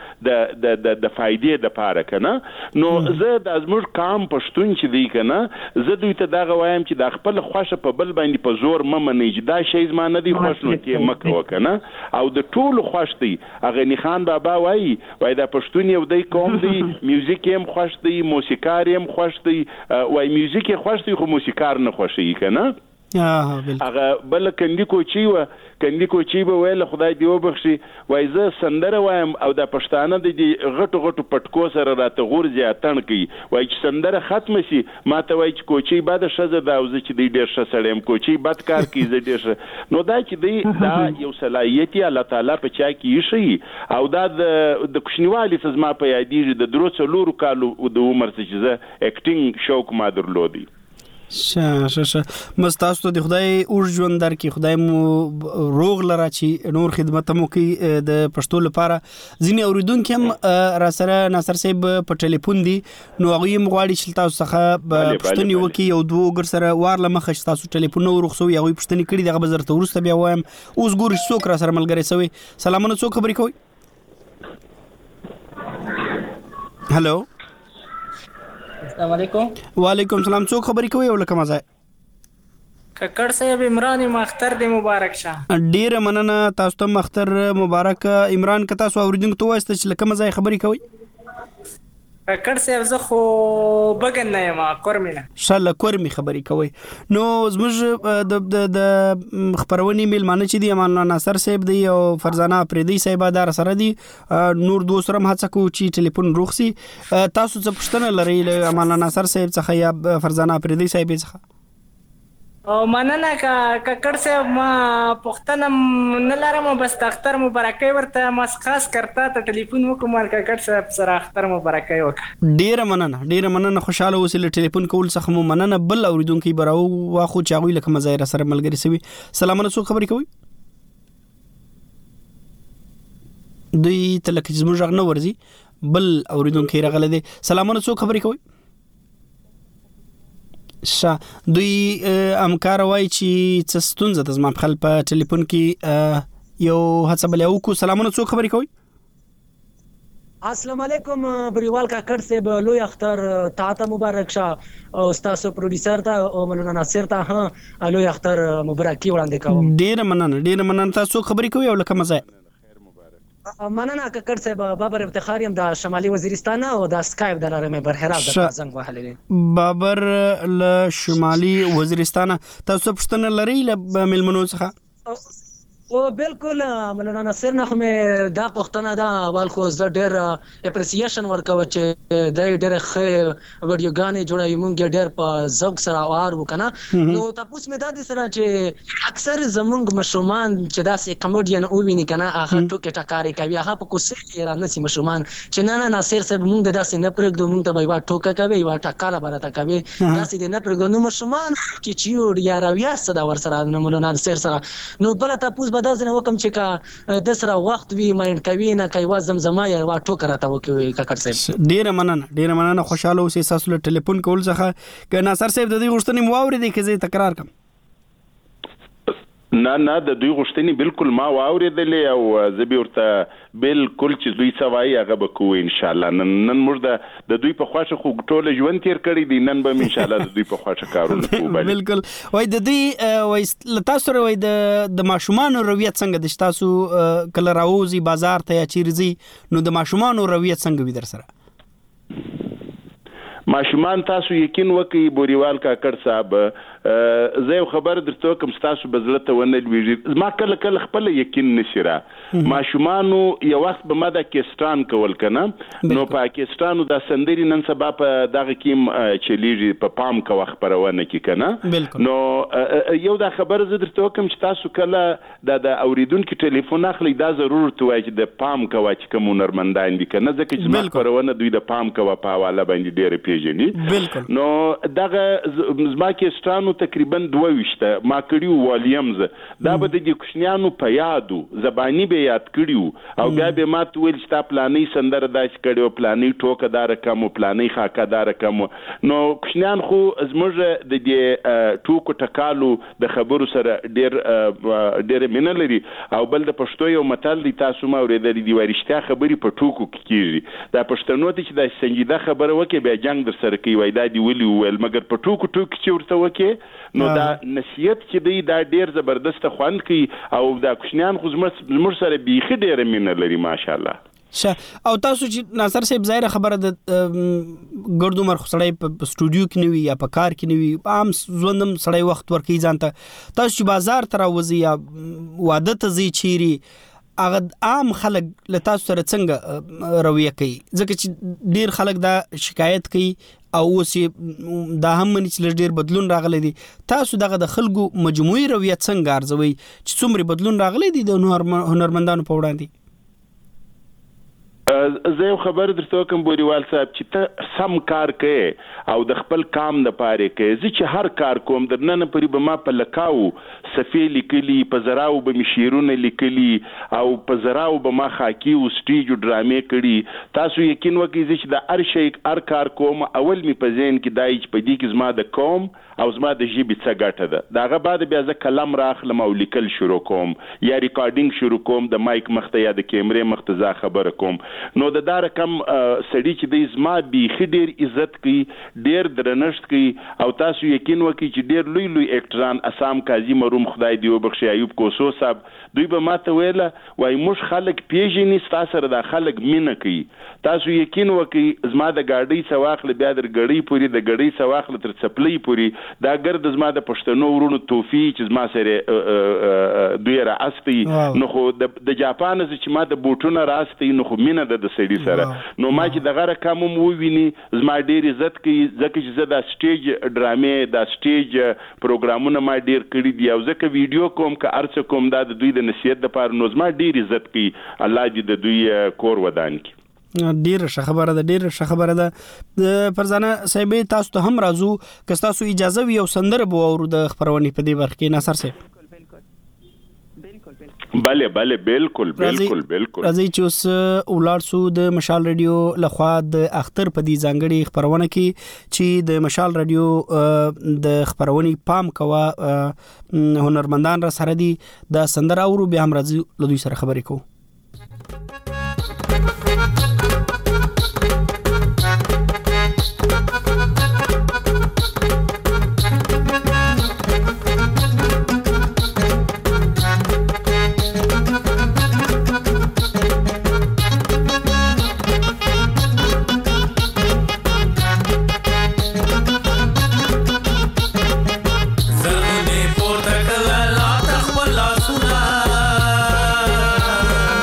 د فائدې د پاره کنه نو زه د زموږ قام پښتون چې دی کنه زه دوی ته دا وایم چې د خپل خوښه په بل باندې په زور ممنې چې دا شی زما نه دی خوښ نو کې مکه وکنه او د ټولو خوښ دی اغنی خان بابا وای دا پښتون یو دی قوم دی میوزیک هم خوښ دی موسیقار هم خوښ دی وای میوزیک خوښ دی خو موسیقار نه خوښي کنه هغه بل کندي کوچی به ویل خدای دی وبخشي وای زه سندره وایم او د پښتانه د غټو پټکو سره راته غورځي اتن کوي وای چې سندره ختم شي ماته وای چې کوچی بعد شزه دا او چې دی ډیر ښه سړیم کوچی بد کار کوي زه ډیر نو دا چې دی دا یو صلاحیت الله تعالی په چا کې شي او دا د کوشنیوالي سزما په یادېږي د درو څلورو کالو د عمر څخه زه اکټینګ شوق ما درلودي شه مستاسو د خدای اور ژوند درکې خدای مو روغ لرا چې نور خدمت مو کوي د پښتو لپاره ځینې اوریدونکو هم را سره ناصر صاحب په ټلیفون دي نو هغه مغواړي چې تاسو څخه پښتني وکي او دوه ګر سره وارله مخه تاسو ټلیفون نو رخصوي هغه پښتني کړي دغه بزرته ورسته بیا وایم اوس ګور څوک را سره ملګری سوي سلامونه څوک خبرې کوي هالو السلام علیکم وعلیکم السلام څوک خبرې کوي او لکه مزه ککړ صاحب عمران مختر دی مبارک شه ډیره مننه تاسو ته مختر مبارک عمران که تاسو اوریدونکو ته وایسته چې لکه مزه خبرې کوي ککړ صاحب زه خو بګن نه یم کورمینه شاله کورمی خبرې کوي نو زموږ د خبرونی میلمانه چې دی امان ناصر صاحب دی او فرزانه پریدي صاحب دار سره دی نور دوسر هم هڅه کوي چې ټلیفون روخسي تاسو څه پښتنه لري امان ناصر صاحب څخه یا فرزانه پریدي صاحب څخه او مننه ککړ صاحب ما پښتنه نه لرم بس اختر مبارکي ورته ما خاص کرتا ته ټلیفون وکم ککړ صاحب سره اختر مبارکي وکړه ډیره مننه خوشاله اوسې ټلیفون کول څخه مو مننه بل اوریدونکو براو واخو چاغوي لکه مزایر سره ملګری سوي سلامونه څوک خبرې کوي دوی تلکه زموږ غ نه ورزي بل اوریدونکو راغله دي سلامونه څوک خبرې کوي دوی امکار وای چې څه ستونزه د زما په خپل په ټلیفون کې یو هڅه بل یو کو سلامونه څوک خبرې کوي السلام علیکم بریوال کا کړ سه لوی اختر تاته مبارک شه او تاسو پروډوسر ته او مولانا ناصر ته ها لوی اختر مبارکي وړاندې کوم ډیر مننه تاسو خبرې کوي او لکه مزه مننه ککړ صاحب بابر افتخار يم د شمالي وزیرستان او د سکایپ د لارې مې برحراب د زنګ وهلې بابر ل شمالي وزیرستان تاسو پښتنه لري ل ملمنو څخه او بالکل مولانا ناصر نه مې دا پښتنه دا اول خو زه ډېر اپریسیشن ورکوم چې د ډېر ښه ویډیوګانې جوړوي مونږ ډېر په ذوق سره وار وکنه نو تاسو مې دا د سره چې اکثر زمونږ مشرومان چې داسې کمیډین او ویني کنه هغه ټوکې ټکارې کوي هغه په کوسه را نسی مشرومان چې نه ناصر صاحب مونږ داسې نه پرېږدو مونږ ته وایي ټوکه کوي وا ټکاله برته کوي داسې نه پرېږدو نو مشرومان چې چیو یا راویا صدا ور سره نو مولانا ناصر سره نو بل تاسو دا ځنه وکم چې کا د سره وخت وی ماین کوي نه کوي وا زمزمه یا وا ټوکر راته وکوي ککړ صاحب ډیر مننه خوشاله اوسې تاسو له ټلیفون کول څخه ک ناصر صاحب د دې غوښتنې مواوري دي کې تکرار کم نه د دوی غوښتنې بالکل ما واوریدلې او زه به ورته بالکل چې دوی سوای هغه به کوو ان شاء الله نن موږ د دوی په خواشه خو ټول ژوند تیر کړی دي نن به ان شاء الله د دوی په خواشه کارونه کوو بالکل وای د دې وای تاسو وای د ماشومان رویت څنګه د تاسو کله راوځي بازار ته یا چیرځي نو د ماشومان رویت څنګه وي در سره ماشومان تاسو یقین وکي بوریوال کاکړ صاحب زه یو خبر درته کوم تاسو بزلته ونه لويږي ما کله خپل یقین نشره ماشومانو یو وخت به ماده کېستان کول کنه نو پاکستانو د سندري نن سبا په دغه کې چلیږي په پام کا خبرونه کې کنه نو یو دا خبر زه درته کوم چې تاسو کله د اوریدونکو ټلیفون اخلي دا ضرورت وایي چې د پام کا چې کوم نرمندان دي کنه ځکه چې خبرونه دوی د پام کا په حواله باندې ډېر پیژني نو دغه زما کېستانو تقریبا 22 ما کړیو والیمز دا به د کوشنیانو په یادو زبانی به یاد کړیو او بیا به ما ویل چې تا پلانې سندره داس کړیو پلانې ټوکدار کم پلانې خاکدار کم نو کوشنیان خو زموږ د دې ټوکو ټکالو د خبرو سره ډېر مینه لري او بل د پښتو یو متل دی تاسو ما اورېدلې دی ورشتیا خبري په ټوکو کې کیږي دا پښتنو ته چې د سنجیده خبره وکي بیا جنگ در سره کوي وای دا دی ویلی ویل مګر په ټوکو چې ورته وکي نو دا نصیحت چې دی دا ډېر زبردست خوند کوي او دا کوشنیان خو زموږ سره بیخي ډېر مینه لري ماشاءالله او تاسو چې ناصر صاحب ظاهر خبره د ګردو مرخ سړی په سټوډیو کې نیوي یا په کار کې نیوي عام ژوندم سړی وخت ورکوي ځانته تاسو چې بازار ته راوځي یا واده ته ځي چیري هغه عام خلک له تاسو سره څنګه رویه کوي ځکه چې ډیر خلک دا شکایت کوي او اوس دا هم مني چې ډیر بدلون راغلی دی تاسو دغه د خلکو مجموعي رویه څنګه ارزوي چې څومره بدلون راغلی دی د هنرمندانو په وړاندې زه یو خبر درته کوم بوریوال صاحب چې ته سم کار کوي او د خپل کام د پاره کوي زه چې هر کار کوم درنه پرې به ما په لکاو صفې لیکلي په زراو به مشیرونه لیکلي او په زراو به ما خاکی او سټیج ډرامې کړي تاسو یقین وکړئ چې د هر شي هر کار کوم اول می په ذهن کې دای چې په دې کې زما د قوم او زما د ژبې څه ګټه ده داغه بعد بیا زه کلم راخلم او لیکل شروع کوم یا ریکارډینګ شروع کوم د مایک مخته یا د کیمرې مخته ځا خبره کوم نو د دا رقم سړی چې د زما بیخي ډیر عزت کوي ډیر درنښت کوي او تاسو یقین وکړئ چې ډیر لوی لوی اکټران اسام قاضي مروم خدای دی وبخښي ایوب کوسو صاحب دوی به ماته ویله وای موږ خلک پیژني تاسو سره د خلک مینه کوي تاسو یقین وکړئ زما د ګاډي سواخل بیا در ګړی پوری د ګړی سواخل تر چپلې پوری دا ګرد زما د پښتنو ورونو توفی چې زما سره دوی را استي نو خو د جاپان چې ما د بوټونو راستي نو خو مینه د سړي سره نو ما چې دغه رقم مو ویني زما ډیر عزت کوي ځکه چې زه د سټیج ډرامې د سټیج پروګرامونه ما ډیر کړی دی او ځکه ویډیو کوم که ارڅ کوم دا د دوی د نصیحت لپاره نو زما ډیر عزت کوي الله دې د دوی کور ودان کړي ډیر ښه خبره ده فرزانه صاحب تاسو ته هم راځو که تاسو اجازه وي او سندره بو او د خبرونې په دې برخه کې ناصر صاحب بله بالکل راځي چې اوس ولارسو د مشال رادیو لخوا د اختر په دې ځانګړي خبرونه کې چې د مشال رادیو د خبرونې پام کوا هنرمندان را سره دي د سندره او بیا هم راځي له دوی سره خبرې کوو زرغونې پورته کړه لا تخپل لاسونه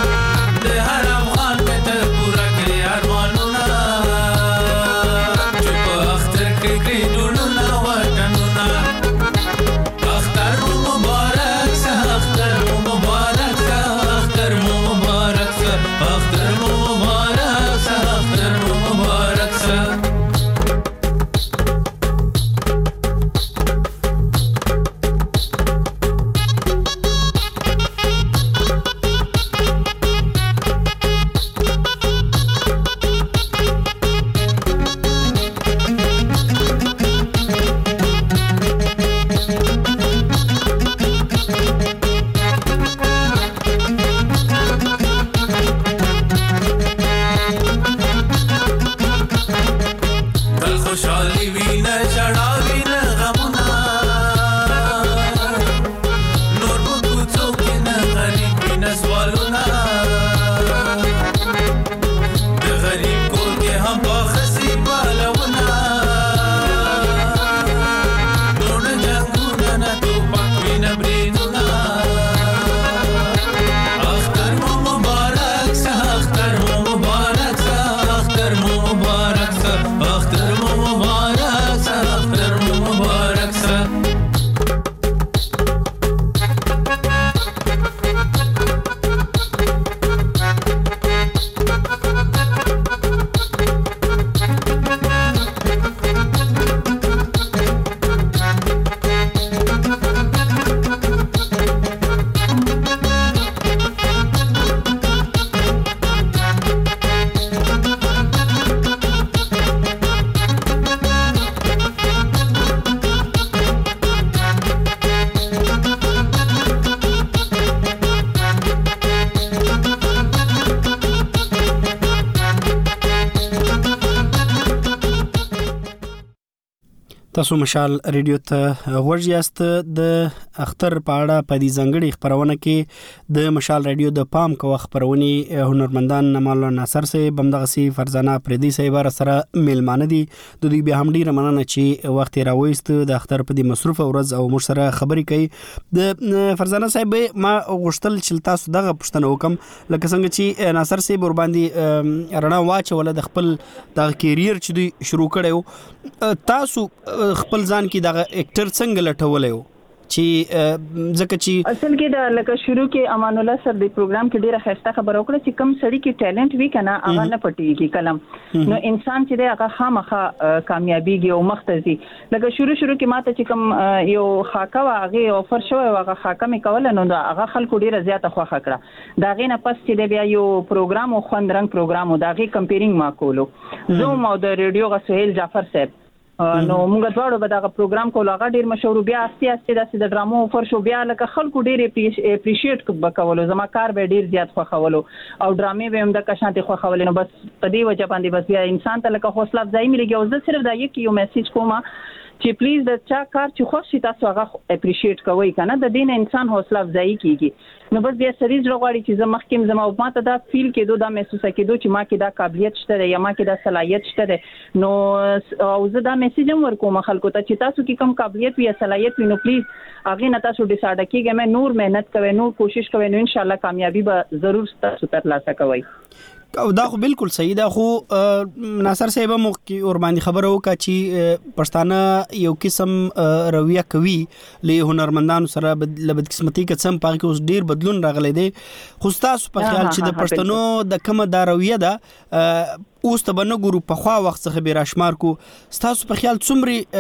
تاسو مشال ریډیو ته غوږ یاست. د اختر په اړه په دې ځنګړي خبرونه کې د مشال ریډیو د پام کوه خبرونی هنرمندان مولانا ناصر صاحب بمدغسي فرزانه پردي صاحب سره میلمانه دي. د دوی به هم ډیره مننه چې وخت راوېست د اختر په دې مصروف ورځ او موږ سره خبرې کوي. د فرزانه صاحب ما غوښتل چې تاسو دغه پوښتنه وکم لکه څنګه چې ناصر صاحب ور باندې رڼا واچول د خپل د کیریر چې دوی شروع کړو. تاسو خپل ځان کې دغه اکټر څنګه لټولې و چې ځکه چې اصل کې دا لکه شروع کې امان الله سر د پروګرام کې ډیره خسته خبر وکړه چې کم سړی کې ټیلنټ وی کنه هغه نه پټیږي کلم نو انسان چې دا هغه خامخا کامیابیږي او مختزي. لکه شروع کې ماته چې کم یو خاکه واغه اوفر شو هغه خاکه مې کول نو دا هغه خلکو ډیره زیاته خوخه کړه. دا غینه پس چې بیا یو پروګرام او خوند رنگ پروګرام او دا غي کمپیرینګ ما کولو زوم او د ریډیو غ سهیل جعفر صاحب نو موږ دواړو به دا پروګرام کول هغه ډیر مشهور بیا اساسي د ډرامو فر شو بیا لکه خلکو ډیر اپریشیټ وکولو زما کار به ډیر زیات خوخولو او ډرامې به هم د کشانتي خوخولو نو بس په دې وجه باندې بس بیا انسان ته لکه حوصله افزایی ملي او زه صرف دا یو میسج کوم چې پلیز د چا کار چې خوښ شي تاسو هغه اپریشیټ کوئ کنه د دین انسان حوصله افزایی کیږي. نو بس بیا سریز غواړي چې زما مخکیم زما او ماته دا فیل کېدو دا محسوس کېدو چې ما کې دا قابلیت شته یا ما کې دا صلاحیت شته نو او زه دا میسج هم ورکوم خلکو ته چې تاسو کې کم قابلیت وي یا صلاحیت وي نو پلیز هغه نه تاسو ډیسایډ کیږئ مې نور مهنت کوئ نور کوشش کوئ نو ان شاء الله کامیابی به ضرور تاسو ترلاسه کوئ. او دا خو بالکل صحیح ده. خو ناصر صاحب مو کې اور باندې خبره وکړه چې پښتانه یو قسم رویه کوي له هنرمندانو سره لبد قسمتي کڅم پاره کې اوس ډیر بدلون راغلی دی. خو تاسو په خیال چې د پښتنو د کومه دا رویه ده اوس ته بنه ګورو په خوا وخت څخه به راشمار کو تاسو په خیال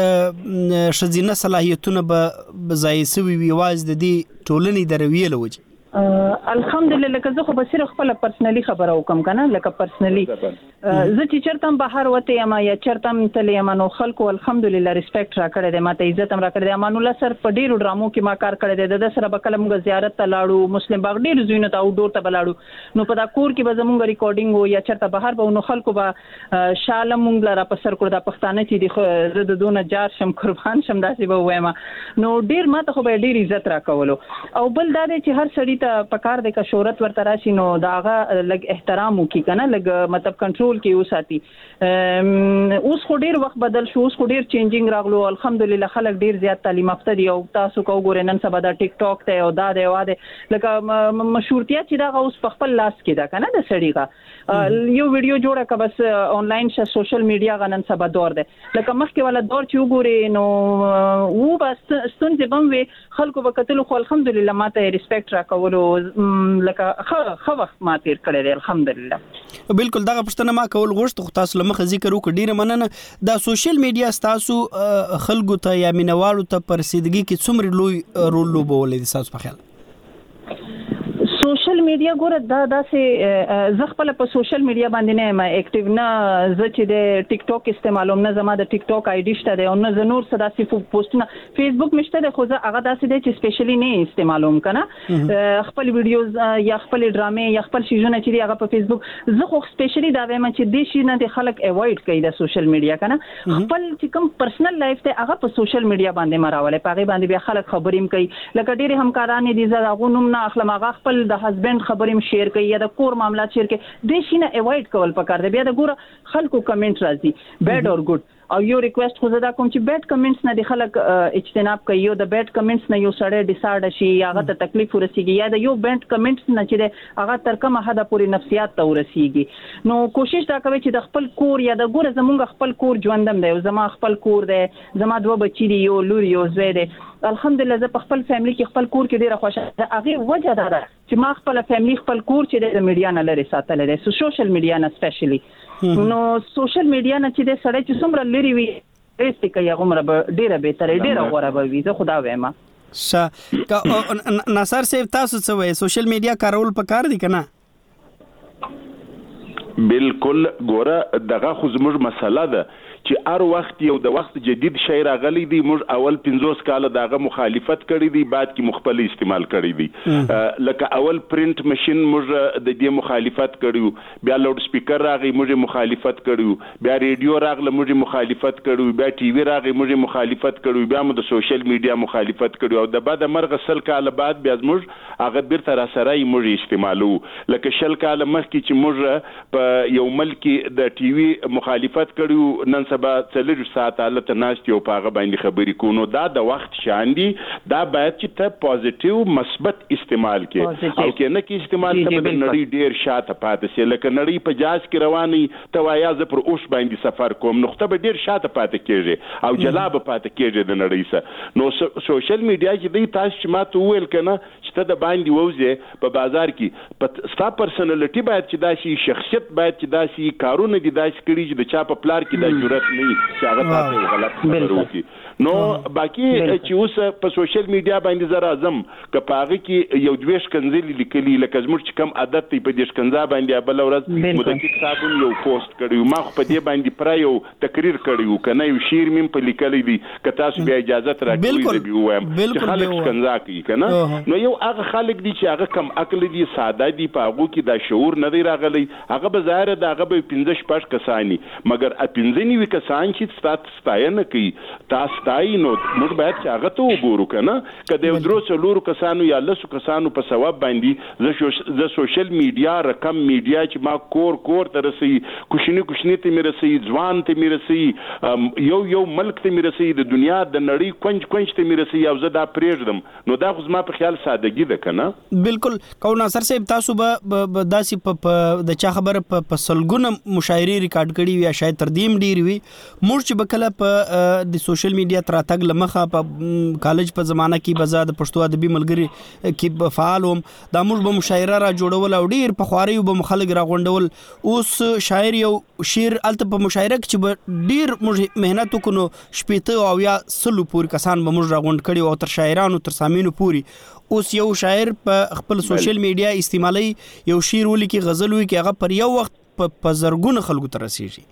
څومره شذینه صلاحیتونه به ځای سوي وي واز د دې ټولنې د رویه لوجه الحمدلله لکه زه خو به صرف خپل پرسنلی خبره وکم کنه لکه پرسنلی زه چې چرته بهر وته یم یا چرته تل یم نو خلکو الحمدلله ریسپیکټ را کړی دی ماته عزت هم را کړی دی. امان الله سر په ډیرو ډرامو کې ما کار کړی دی د سره به کله موږ زیارت ته لاړو مسلم باغ ډیر زوینه ته او ډور ته بلاړو نو په دا کور کې به زمونږ ریکارډینګ و یا چرته بهر به نو خلکو به شاله مونږ لاره په سر کړو د پښتانه چې دی زه د دونه جار شم قربان شم داسې به وایم نو ډیر ماته خو به ډیر عزت را کولو. او بل دا دی چې هر سړی ته پکار د کا شهرت ورته راشي نو داغه لګ احترام وکي کنه لګ مطلب کنټرول کې وساتي. اوس خو ډیر وخت بدل شو اوس خو ډیر چینجینګ راغلو الحمدلله خلک ډیر زیات تعلیم یافته دي او تاسو کو ګورئ نن سبا د ټیک ټاک ته او دا دی واده لکه مشهورتیا چې دا اوس په خپل لاس کې ده کنه د سړیغه یو ویډیو جوړه کا بس آنلاین سوشل میډیا غنن سبا دور ده لکه مخکې ولا دور چې وګورئ نو و بس ستونزې بم وي خلکو به کتل خو الحمدلله ماته ریسپیکټ را کولو لکه خو وخت ما تیر کړی دی الحمدلله. بالکل دغه پښتنه ما کول غوښته خو تاسو لمخه ذکر وکړ ډیره مننه. دا سوشل میډیا تاسو خلکو ته یا مینوالو ته پرسیدګي کې څومره لوی رول لوبولې دي تاسو په خیال؟ سوشل میډیا ګوره دا داسې زه خپل په سوشل میډیا باندې نه یم اکټیو نه زه چې د ټیک ټاک استعمالوم نه زما د ټیک ټاک آی ډی شته دی او نه زه نور څه داسې پوسټونه فیسبوک مشته دی خو زه هغه داسې دی چې سپیشلی نه استعمالوم کنه خپل ویډیوز یا خپل ډرامې یا خپل شیزونه چې دی هغه په فیسبوک زه خو سپیشلی دا وایم چې د شي نه د خلک اوایډ کوي د سوشل میډیا کنه خپل چې کوم پرسنل لایف ته هغه په سوشل میډیا باندې مراولې پاغي باندې بیا خلک خبرې کوي لکه ډېر همکاران دي زه هغه نوم نه اخلم هغه خپل د هسبند خبرې شیر کوي یا د کور معاملات شیر کوي د شي نه اوایډ کول پکار دی. بیا د ګوره خلکو کمنټ راځي بیډ اور ګډ او یو ریکوست خو زدا کوم چې بیډ کمنټس نه د خلک اجتناب کوي یو د بیډ کمنټس نه یو سړی ډیسایډ شي هغه ته تکلیف ورسیږي یا د یو بیډ کمنټس نه چې هغه تر کومه حد پورې نفسیات ته ورسیږي. نو کوشش دا کوي چې د خپل کور یا د ګوره زمونږ خپل کور ژوندم دی زما خپل کور دی زما دوه بچی دي یو لور یو زوی دی الحمدلله زه په خپل فیملی کې خپل کور کې ډیره خوشاله ده. هغه وجه دا ده چې ما خپل فیملی خپل کور چې د میډیا نه لري ساتل دي سوشل میډیا نه سپیشلی نو سوشل میډیا نه چې د سړی چې څومره لري وي ریسټ کوي هغه ډیره بهتره ډیره غوړه به وي زه خدا وایم. ناصر صاحب تاسو څه وایي سوشل میډیا کارول پکار دي کنه؟ بالکل ګوره دغه خو زموږ مسله ده چې هر وخت یو د وخت جدید شی راغلی دی موږ اول 50 کال دغه مخالفت کړی دی بعد کې مخبل استعمال کړی دی لکه اول پرینټ ماشين موږ د دې مخالفت کړیو بیا لاوډ سپیکر راغی موږ مخالفت کړیو بیا ریډیو راغله موږ مخالفت کړیو بیا ټي وي راغی موږ مخالفت کړیو بیا موږ د سوشل میډیا مخالفت کړیو او د بعد مرغ سل کال بعد بیا موږ هغه بیرته را سره موږ استعمالو لکه شل کال مخکې چې موږ په یو ملک د ټي وي مخالفت کړیو نن سبا 3 ساعت حالت ناشته او پاغه باندې خبرې کوو دا د وخت شان دي دا باید چې ته پوزټیو مثبت استعمال کې او کې نه کې استعمال ته د نړۍ ډیر شاته پاتې سي لکه نړۍ په جاز کې رواني ته وایا ز پر اوش باندې سفر کوم نقطه به ډیر شاته پاتې کېږي او جلاب پاتې کېږي د نړۍ سره نو سوشل میډیا چې دی تاسو چې ماته وویل کنه چې ته د باندې ووځي په بازار کې په ستا پرسنالټي باید چې داسي شخصیت باید چې داسي کارونه دي داسي کړي چې د چا په پلار کې د جرأت نه چې هغه تاسو غلط خبرو وکړي نو باقي چې اوس په سوشل میډیا باندې زر اعظم کپاغه کې یو دوه شکنځلې لیکلي لکه زموږ چې کم عادت دی په دې شکنځا باندې بل ورځ مدقق صاحب یو پوسټ کړیو ما خو په دې باندې پر یو تقریر کړیو کنه یو شعر مم په لیکلې دي که تاسو بیا اجازه راکړئ دی وایم چې خلک شکنځا کوي کنه نو یو هغه خلک دي چې هغه کم عقل دي ساده دي په هغه کې دا شعور نه دی راغلی هغه به ظاهر دا هغه به 15 شپږ کسانی مګر ا 15 نیو کسان چې ستاینه کوي تاسو نو موږ باید چې هغه ته وګورو کنه کله یو درو څلورو کسانو یا لسو کسانو په ثواب باندې ز سوشل میډیا رقم میډیا چې ما کور ته رسي کوشنی ته مې رسي ځوان ته مې رسي یو ملک ته مې رسي د دنیا د نړۍ کونج ته مې رسي او زه دا پرېږدم نو دا خو زما په خیال سادهګي ده کنه بالکل کو ناصر صاحب تاسو به داسي په د چا خبره په سلګونه مشاعري ریکارډ کړي یا شاید تردیم ډیر وي موږ چې بکله په د سوشل میډیا تراتګ لمخه په کالج په زمانہ کې بزاد پښتو ادبي ملګری کې فعال وم دا موږ به مشاعره را جوړول او ډیر په خواري به مخالګ را غونډول اوس شاعر یو شعر الته په مشاعره کې چې ډیر موږ مهنت وکړو شپېته او یا سلو پور کسان به موږ را غونډ کړي او تر شاعرانو تر سامینو پوری اوس یو شاعر په خپل سوشل میډیا استعمالي یو شعر ولیکي غزل ولیکي هغه پر یو وخت په زرګونه خلکو ته رسیږي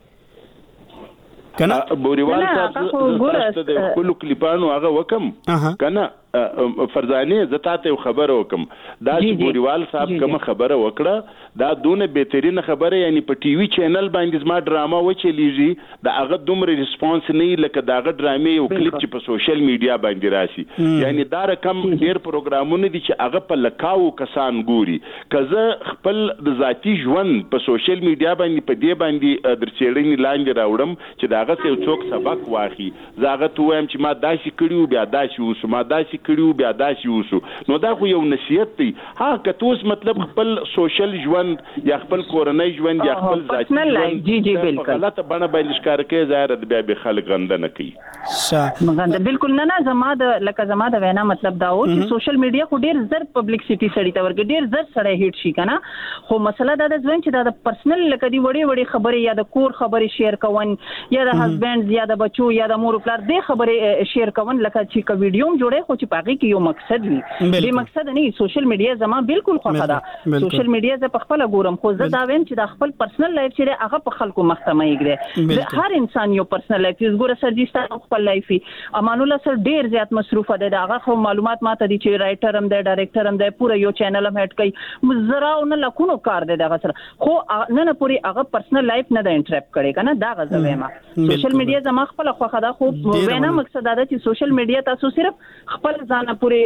کنه بوریوال تاسو د خپل کلیپانو هغه وکم کنه فرزانه زتا ته خبر وکم دا چې بوریوال صاحب کوم خبره وکړه دا دونه بهترین خبره یعنی په ټي وي چینل باندې زما ډراما وچلیږي دا هغه دومره ریسپانس نه لکه داغه ډرامې او کلیپ چې په سوشل میډیا باندې راشي یعنی دا رقم ډیر پروګرامونه دي چې هغه په لکاو کسان ګوري کزه خپل د ذاتی ژوند په سوشل میډیا باندې په دې باندې درڅېړنې لاندې راوړم چې داغه څوک سبق واخی زاغه تو وایم چې ما داسي کړیو بیا داسي اوس ما داسي کړیو بیا داسي اوسو نو دا خو یو نصیحت دی ها کتوس مطلب خپل سوشل ژوند یا خپل کورنۍ ژوند یا خپل ذاتی ژوند جی بالکل غلطه بڼه باندې ښکار کوي ظاهر د بیا به خلک غنده نه کوي غنده بالکل نه زما د وینا مطلب دا و چې سوشل میډیا خو ډیر زر پبلکسټی سړی ته ورګ ډیر زر سړی هیټ شي کنه خو مسله دا د ځوان چې دا د پرسنل لکه دی وړي خبرې یا د کور خبرې شیر کوون یا د هسبند یا د بچو یا د مور پلار دې خبرې شیر کوون لکه چې کو ویډیو جوړه خو چې باقي کې یو مقصد وي دې مقصد نه سوشل میډیا زما بالکل خوښه ده سوشل میډیا ز په خپل ګورم خو زه دا ویم چې د خپل پرسنل لایف چې هغه په خلکو مختمه یګره هر انسان یو پرسنل لایف ګوره سر دي ستاسو خپل لایف امان الله سر ډیر زیات مصروف ده هغه خو معلومات ماته دي چې رائټر هم ده ډایرکټر هم ده پورا یو چینل هم هټ کوي مزراونه لکونو کار ده دغه سره خو نه پوری هغه پرسنل لایف نه ده انټرپ کړي کنه دا غزوي ما سوشل میډیا زما خپل خوخه ده خو وینا مقصد دا چې سوشل میډیا تاسو صرف خپل ځان پوری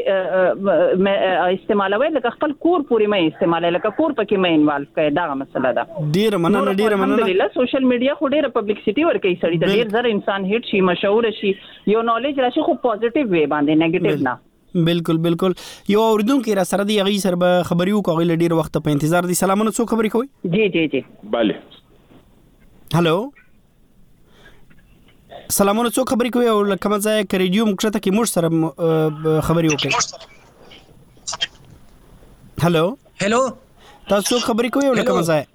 استعمالوي لکه خپل کور پوری مې استعمالوي لکه کور پکې مې انوالو کړي دا مسله ده ډیر مننه الحمدلله سوشل میډیا خو ډیره پبلکسټی ورکوي سړی ته ډیر زر انسان هیټ شي مشهور شي یو نالج راشي خو پوزټیو وی باندې نیگیټیو نه بالکل یو اوردونکو را سره دی غي سر به خبريو کوي ډیر وخت په انتظار دي سلامونه څو خبري کوي جی bale هالو سلامونه څو خبري کوي او کوم ځای کې ریډیو مکشته کې موږ سره خبري وکړي هالو تاسو خبري کوي او کوم ځای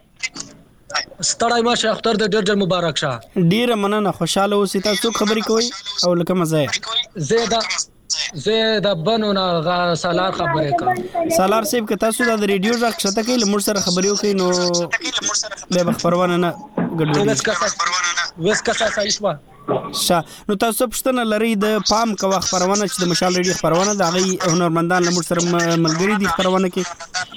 ستړی ماشه اختر د ډېر مبارک شه ډیر مننه خوشاله اوسئ تاسو خبري کوي او کوم ځای زه د بنو نه سالار خبرې کوم سالار صاحب که تاسو د ریډیو ځخ شته کې لمر سره خبرې وکړي نو به خبرونه نه ګډوډي وس کسا سایسوا نو تاسو پښتنه لري د پام کوه خبرونه چې د مشال ریډیو خبرونه د غي هنرمندان لمر سره ملګری دي خبرونه کې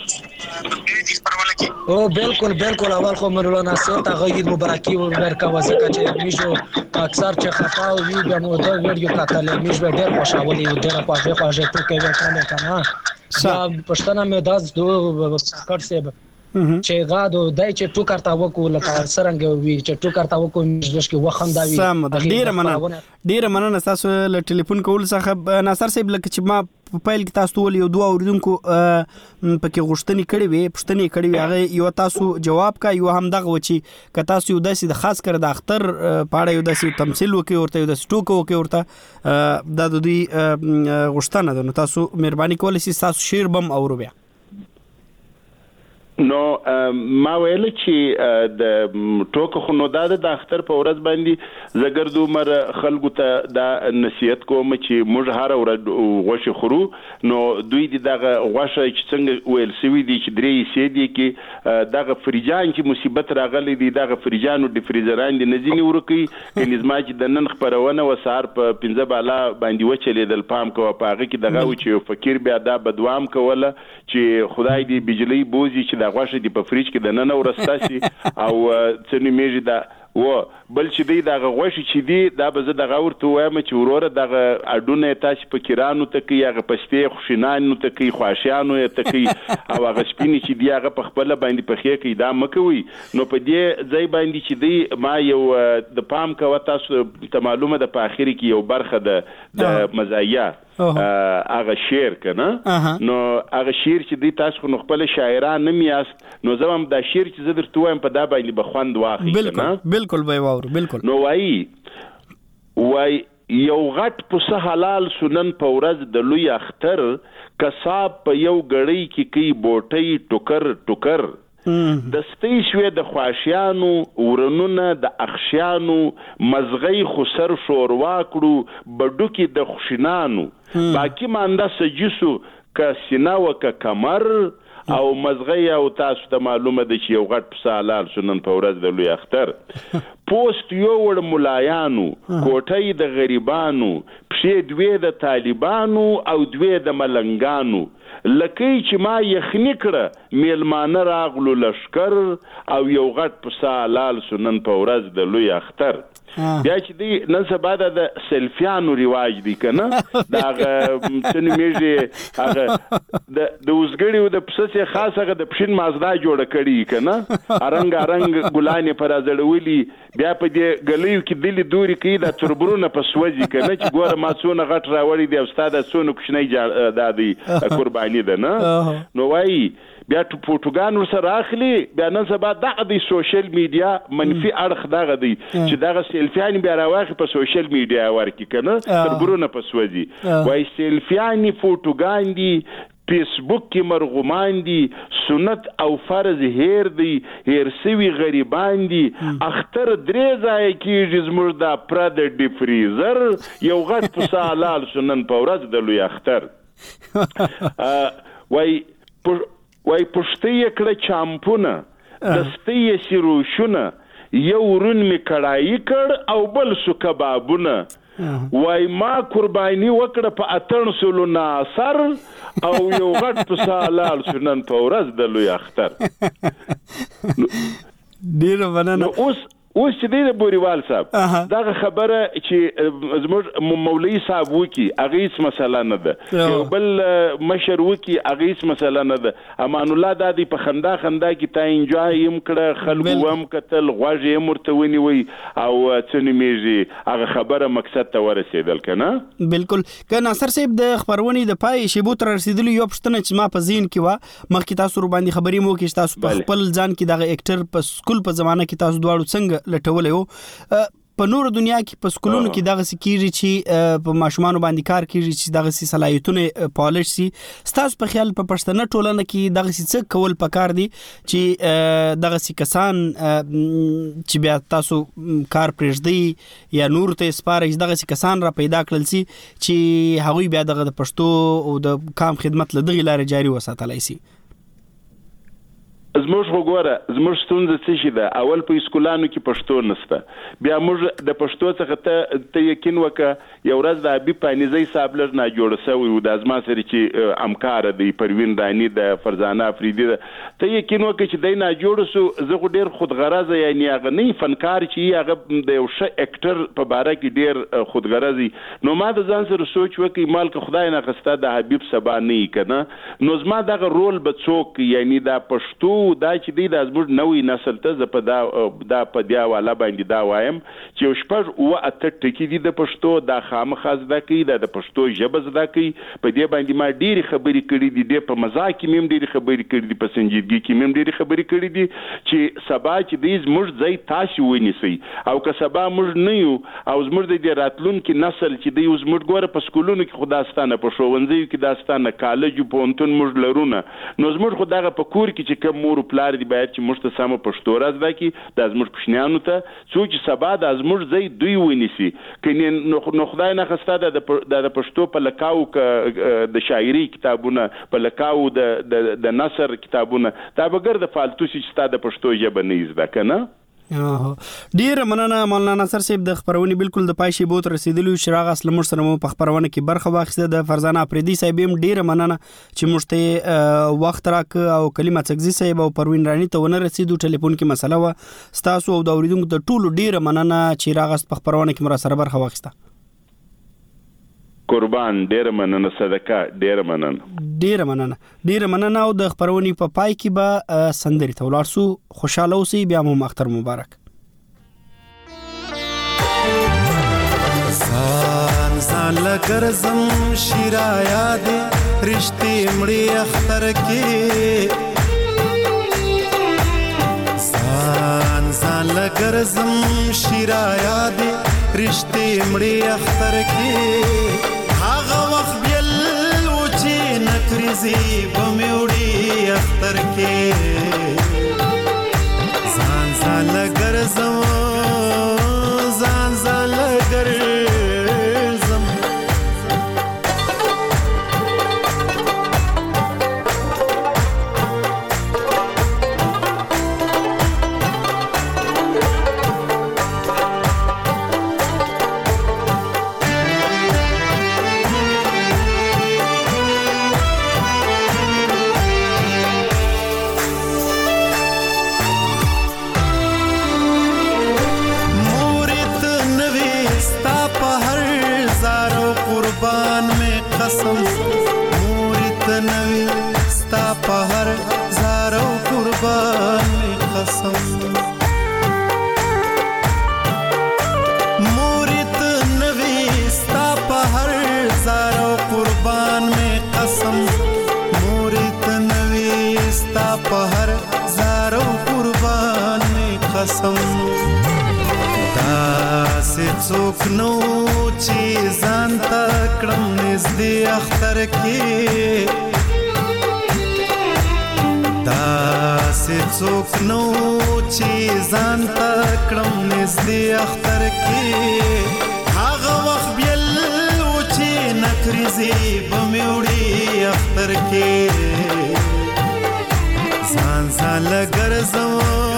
او بالکل اول خو مولانا ناصر ته عید مبارکي ورکا وزکه چې میشو اکثر چې خطا او ویډیو مو دا ویډیو کتل میشو ډېر خوشاله یو ډېر خوښه ته کوي کنه پښتنه مې داس دوه کټ سیب چې غادو دای چې ټوکر تا وکول لکه سرنګ وی چې ټوکر تا وکول مجلس کې وخنداوي سم ډیره مننه تاسو له ټلیفون کول څخه ناصر صاحب لکه چې ما په پیل کې تاسو ول یو دوه اوریدونکو پکې غوښتنې کړې وي هغه یو تاسو جواب کا یو هم دغه وچی ک تاسو یو داسې د خاص کر د اختر پاړه یو داسې تمثيل وکي ورته یو داسې ټوکو وکي ورته د دوی غوښتنه ده نو تاسو مهرباني کولای شئ تاسو شعر بم اورو بیا نو ما ویل چې د ټوکو خو نو د اختر په ورځ باندې زګر دومره خلکو ته د نصیحت کوم چې موږ هر ورځ غوښه خورو نو دوی دغه غوښه چې څنګه ویل سوي دي چې درې سي دي کې دغه فریجان چې مصیبت راغلي دي دغه فریجانو د فریزران دي نزینی ورکی کني زما چې د نن خبرونه وسار په 15 بالا باندې وچلیدل پام کوه پاغه کې دغه و چې فقیر بیا د بدوام کوله چې خدای دې بجلی بوزي چې غوښه دی په فریج کې د نن ورستاسي او څنګه میږي دا و بل چې دی دا غوښه چې دی دا به زه د غور ته وایم چې وروره د اډونه تاسو په کیرانو ته کې هغه پښتې خوشینانو ته کې خواشيانو ته کې او هغه سپینې چې دی هغه په خپل باندې په خې کې دا مکوي نو په دې ځای باندې چې دی ما یو د پام کوه تاسو ته معلومه ده په اخر کې یو برخه د مزایا هغه شعر کنه نو هغه شعر چې دی تاسو خو خپل شاعران نه میاست نو زمم دا شعر چې زه درته وایم په دا باندې بخوند واخی کنه بالکل به واورو بالکل نو وای یو غټ پس حلال سنن په ورځ د لوی اختر کساب په یو غړی کې کی بوټي ټوکر د ستې شوې د خواشيانو ورنونه د اخشيانو مزغې خسر شوروا کړو بډو کې د خوشینانو باقی مانده سجسو ک سینا وک کمر او مزغې او تاسو ته معلومه ده چې یو غټ پسالال سنن په ورځ د لوی اختر پوسټ یو ور ملایانو کوټې د غریبانو پښې دوی د طالبانو او دوی د ملنګانو لکه چې ما یخنی کړه میلمانه راغلو لشکر او یو غټ پسالال سنن په ورځ د لوی اختر بیا چې دی نن سبا د سلفیانو رواج دی کنه دا څنګه میږي هغه د وزګړیو د پسې خاصه د پښین مازدا جوړ کړي کنه ارنګ ګلانې پر ازړولي بیا په دې غلیو کې دلی دوري کې د تربرونه په سوځي کنه چې ګوره ما څونه غټ راوړي دی استاد څونه کوښنۍ دادی قرباني ده نه نو وای بیا پورتګال سره اخلي بیا نن سبا دغه د سوشل میډیا منفي اړخ دغه دی چې دغه سیلفیان بیا راوخي په سوشل میډیا ورکی کنه تربرونه په سوځي وای سیلفیان پورتګال دی فیسبوک کې مرغومان دي سنت او فرض هیر دي هیر سوي غریبان دي اختر درې ځای کېږي زموږ د پرد ډی فریزر یو غټ پسالال سنن په ورځ د لوی اختر وای پښتې کړه چامپونه دستې سیروشونه یو رون می کړای کړ او بل سو کبابونه وای ما قرباني وکړه په اتن سولو ناصر او یو غټ پسالال سنن په ورځ د لوی اختر ډیر مننه اوس چې دی د بوریوال صاحب دغه خبره چې زموږ مولوی صاحب وکي اغیس مسله نه ده یو بل مشر وکي اغیس مسله نه ده امان الله دادی په خندا کې تا انجوای يم کړه خلکو وم قتل غوږی مرتونی وي او څنګه میږي هغه خبره مقصد ته ورسېدل کنه بالکل که ناصر صاحب د خبرونې د پای شیبو تر رسیدلی یو پښتنه چې ما په ذهن کې و مخکې تاسو ور باندې خبرې مو کې تاسو په خپل ځان کې دغه اکټر په سکول په زمانه کې تاسو دواړو څنګه لټولې وو په نور دنیا کې په سکولونو کې دغه سکیږي چې په ماشومان باندې کار کوي چې دغه صلاحیتونه پالیش سي تاسو په خیال په پښتنه ټولنه کې دغه څه کول پکار دي چې دغه کسان چې بیا تاسو کار پرېږدي یا نور ته سپارښت دغه کسان را پیدا کړل سي چې هغوی بیا دغه پښتو او د کام خدمت لدغه لارې جاري وساتلای سي زموږ وګوره زموږ ستونزه څه شي ده اول په اسکولانو کې پښتو نشته بیا موږ د پښتو څخه ته یقین وکړه یو ورځ د حبیب پانیزی صاحب لږ ناجوړه شوی و د زما سره چې همکاره دی پروین رانی د فرزانه افریدي ده ته یقین وکړه چې دی ناجوړه سو زه خو ډېر خودغرضه یعنی هغه نه فنکار چې هغه د یو ښه اکټر په باره کې ډېر خودغرضي نو ما د ځان سره سوچ وکړ مال که خدای نه خسته د حبیب سبا نه کنه نو زما دغه رول به څوک یعنی دا پښتو دا چې دی د زموږ نوې نسل ته زه په دا په دیا والا باندې دا وایم چې یو شپږ اوه اته ټکي دي د پښتو دا خامخا زده کوي دا د پښتو ژبه زده کوي په دې باندې ما ډېرې خبرې کړي دي ډېر په مزاح کې مې هم ډېرې خبرې کړي دي په سنجیدګي کې مې هم ډېرې خبرې کړي دي چې سبا چې دی زموږ ځای تاسې ونیسئ او که سبا موږ نه یو او زموږ د دې راتلونکي نسل چې دی زموږ ګوره په سکولونو کې خو دا ستانه په ښوونځیو کې دا ستانه کالج پوهنتون موږ لرونه نو زموږ خو دغه په کور کې چې کوم مور پلار دی باید چې موږ ته سمه پښتو را زده کړي دا زموږ کوچنیانو ته څوک چې سبا دا زموږ ځای دوی ونیسي که نو خدای نخسته د پښتو په لکاو د شاعري کتابونه په لکاو د نثر کتابونه دا بغیر د فالتو چې ستا د پښتو ژبه نه زده کنه ډیر مننه مولانا ناصر صاحب د خبرونې بالکل د پای شی بوت رسیدلو شراغ اصل مر سره مو په خبرونه کې برخه واخیسته د فرزانه افریدي صاحب هم ډیر مننه چې مشته وخت راک او کلمه څګزي صاحب او پروین رانی ته ونه رسیدو ټلیفون کې مسله و ستاسو او د اوریدونکو د ټولو ډیر مننه چې راغست په خبرونه کې مر سره برخه واخیسته قربان ډیر مننه صدقه ډیر مننه او د خبرونې په پای کې به سندري ته ولارسو خوشاله اوسئ بیا مو اختر مبارک ځان لګرزم شیرایا دې رښتې مړي اختر کې ځان لګرزم شیرایا دې رښتې مړي اختر کې هغه وخت بیل و چې نکریزي بمیوړي اختر کې ځان لګرزم ځان لګرزم څوک نو چې ځان تکړم نږدې اختر کې داسې څوک نو چې ځان تکړم نږدې اختر کې هغه وخت بیل و چې نکریزي بمیوړي اختر کې ځان لګرزم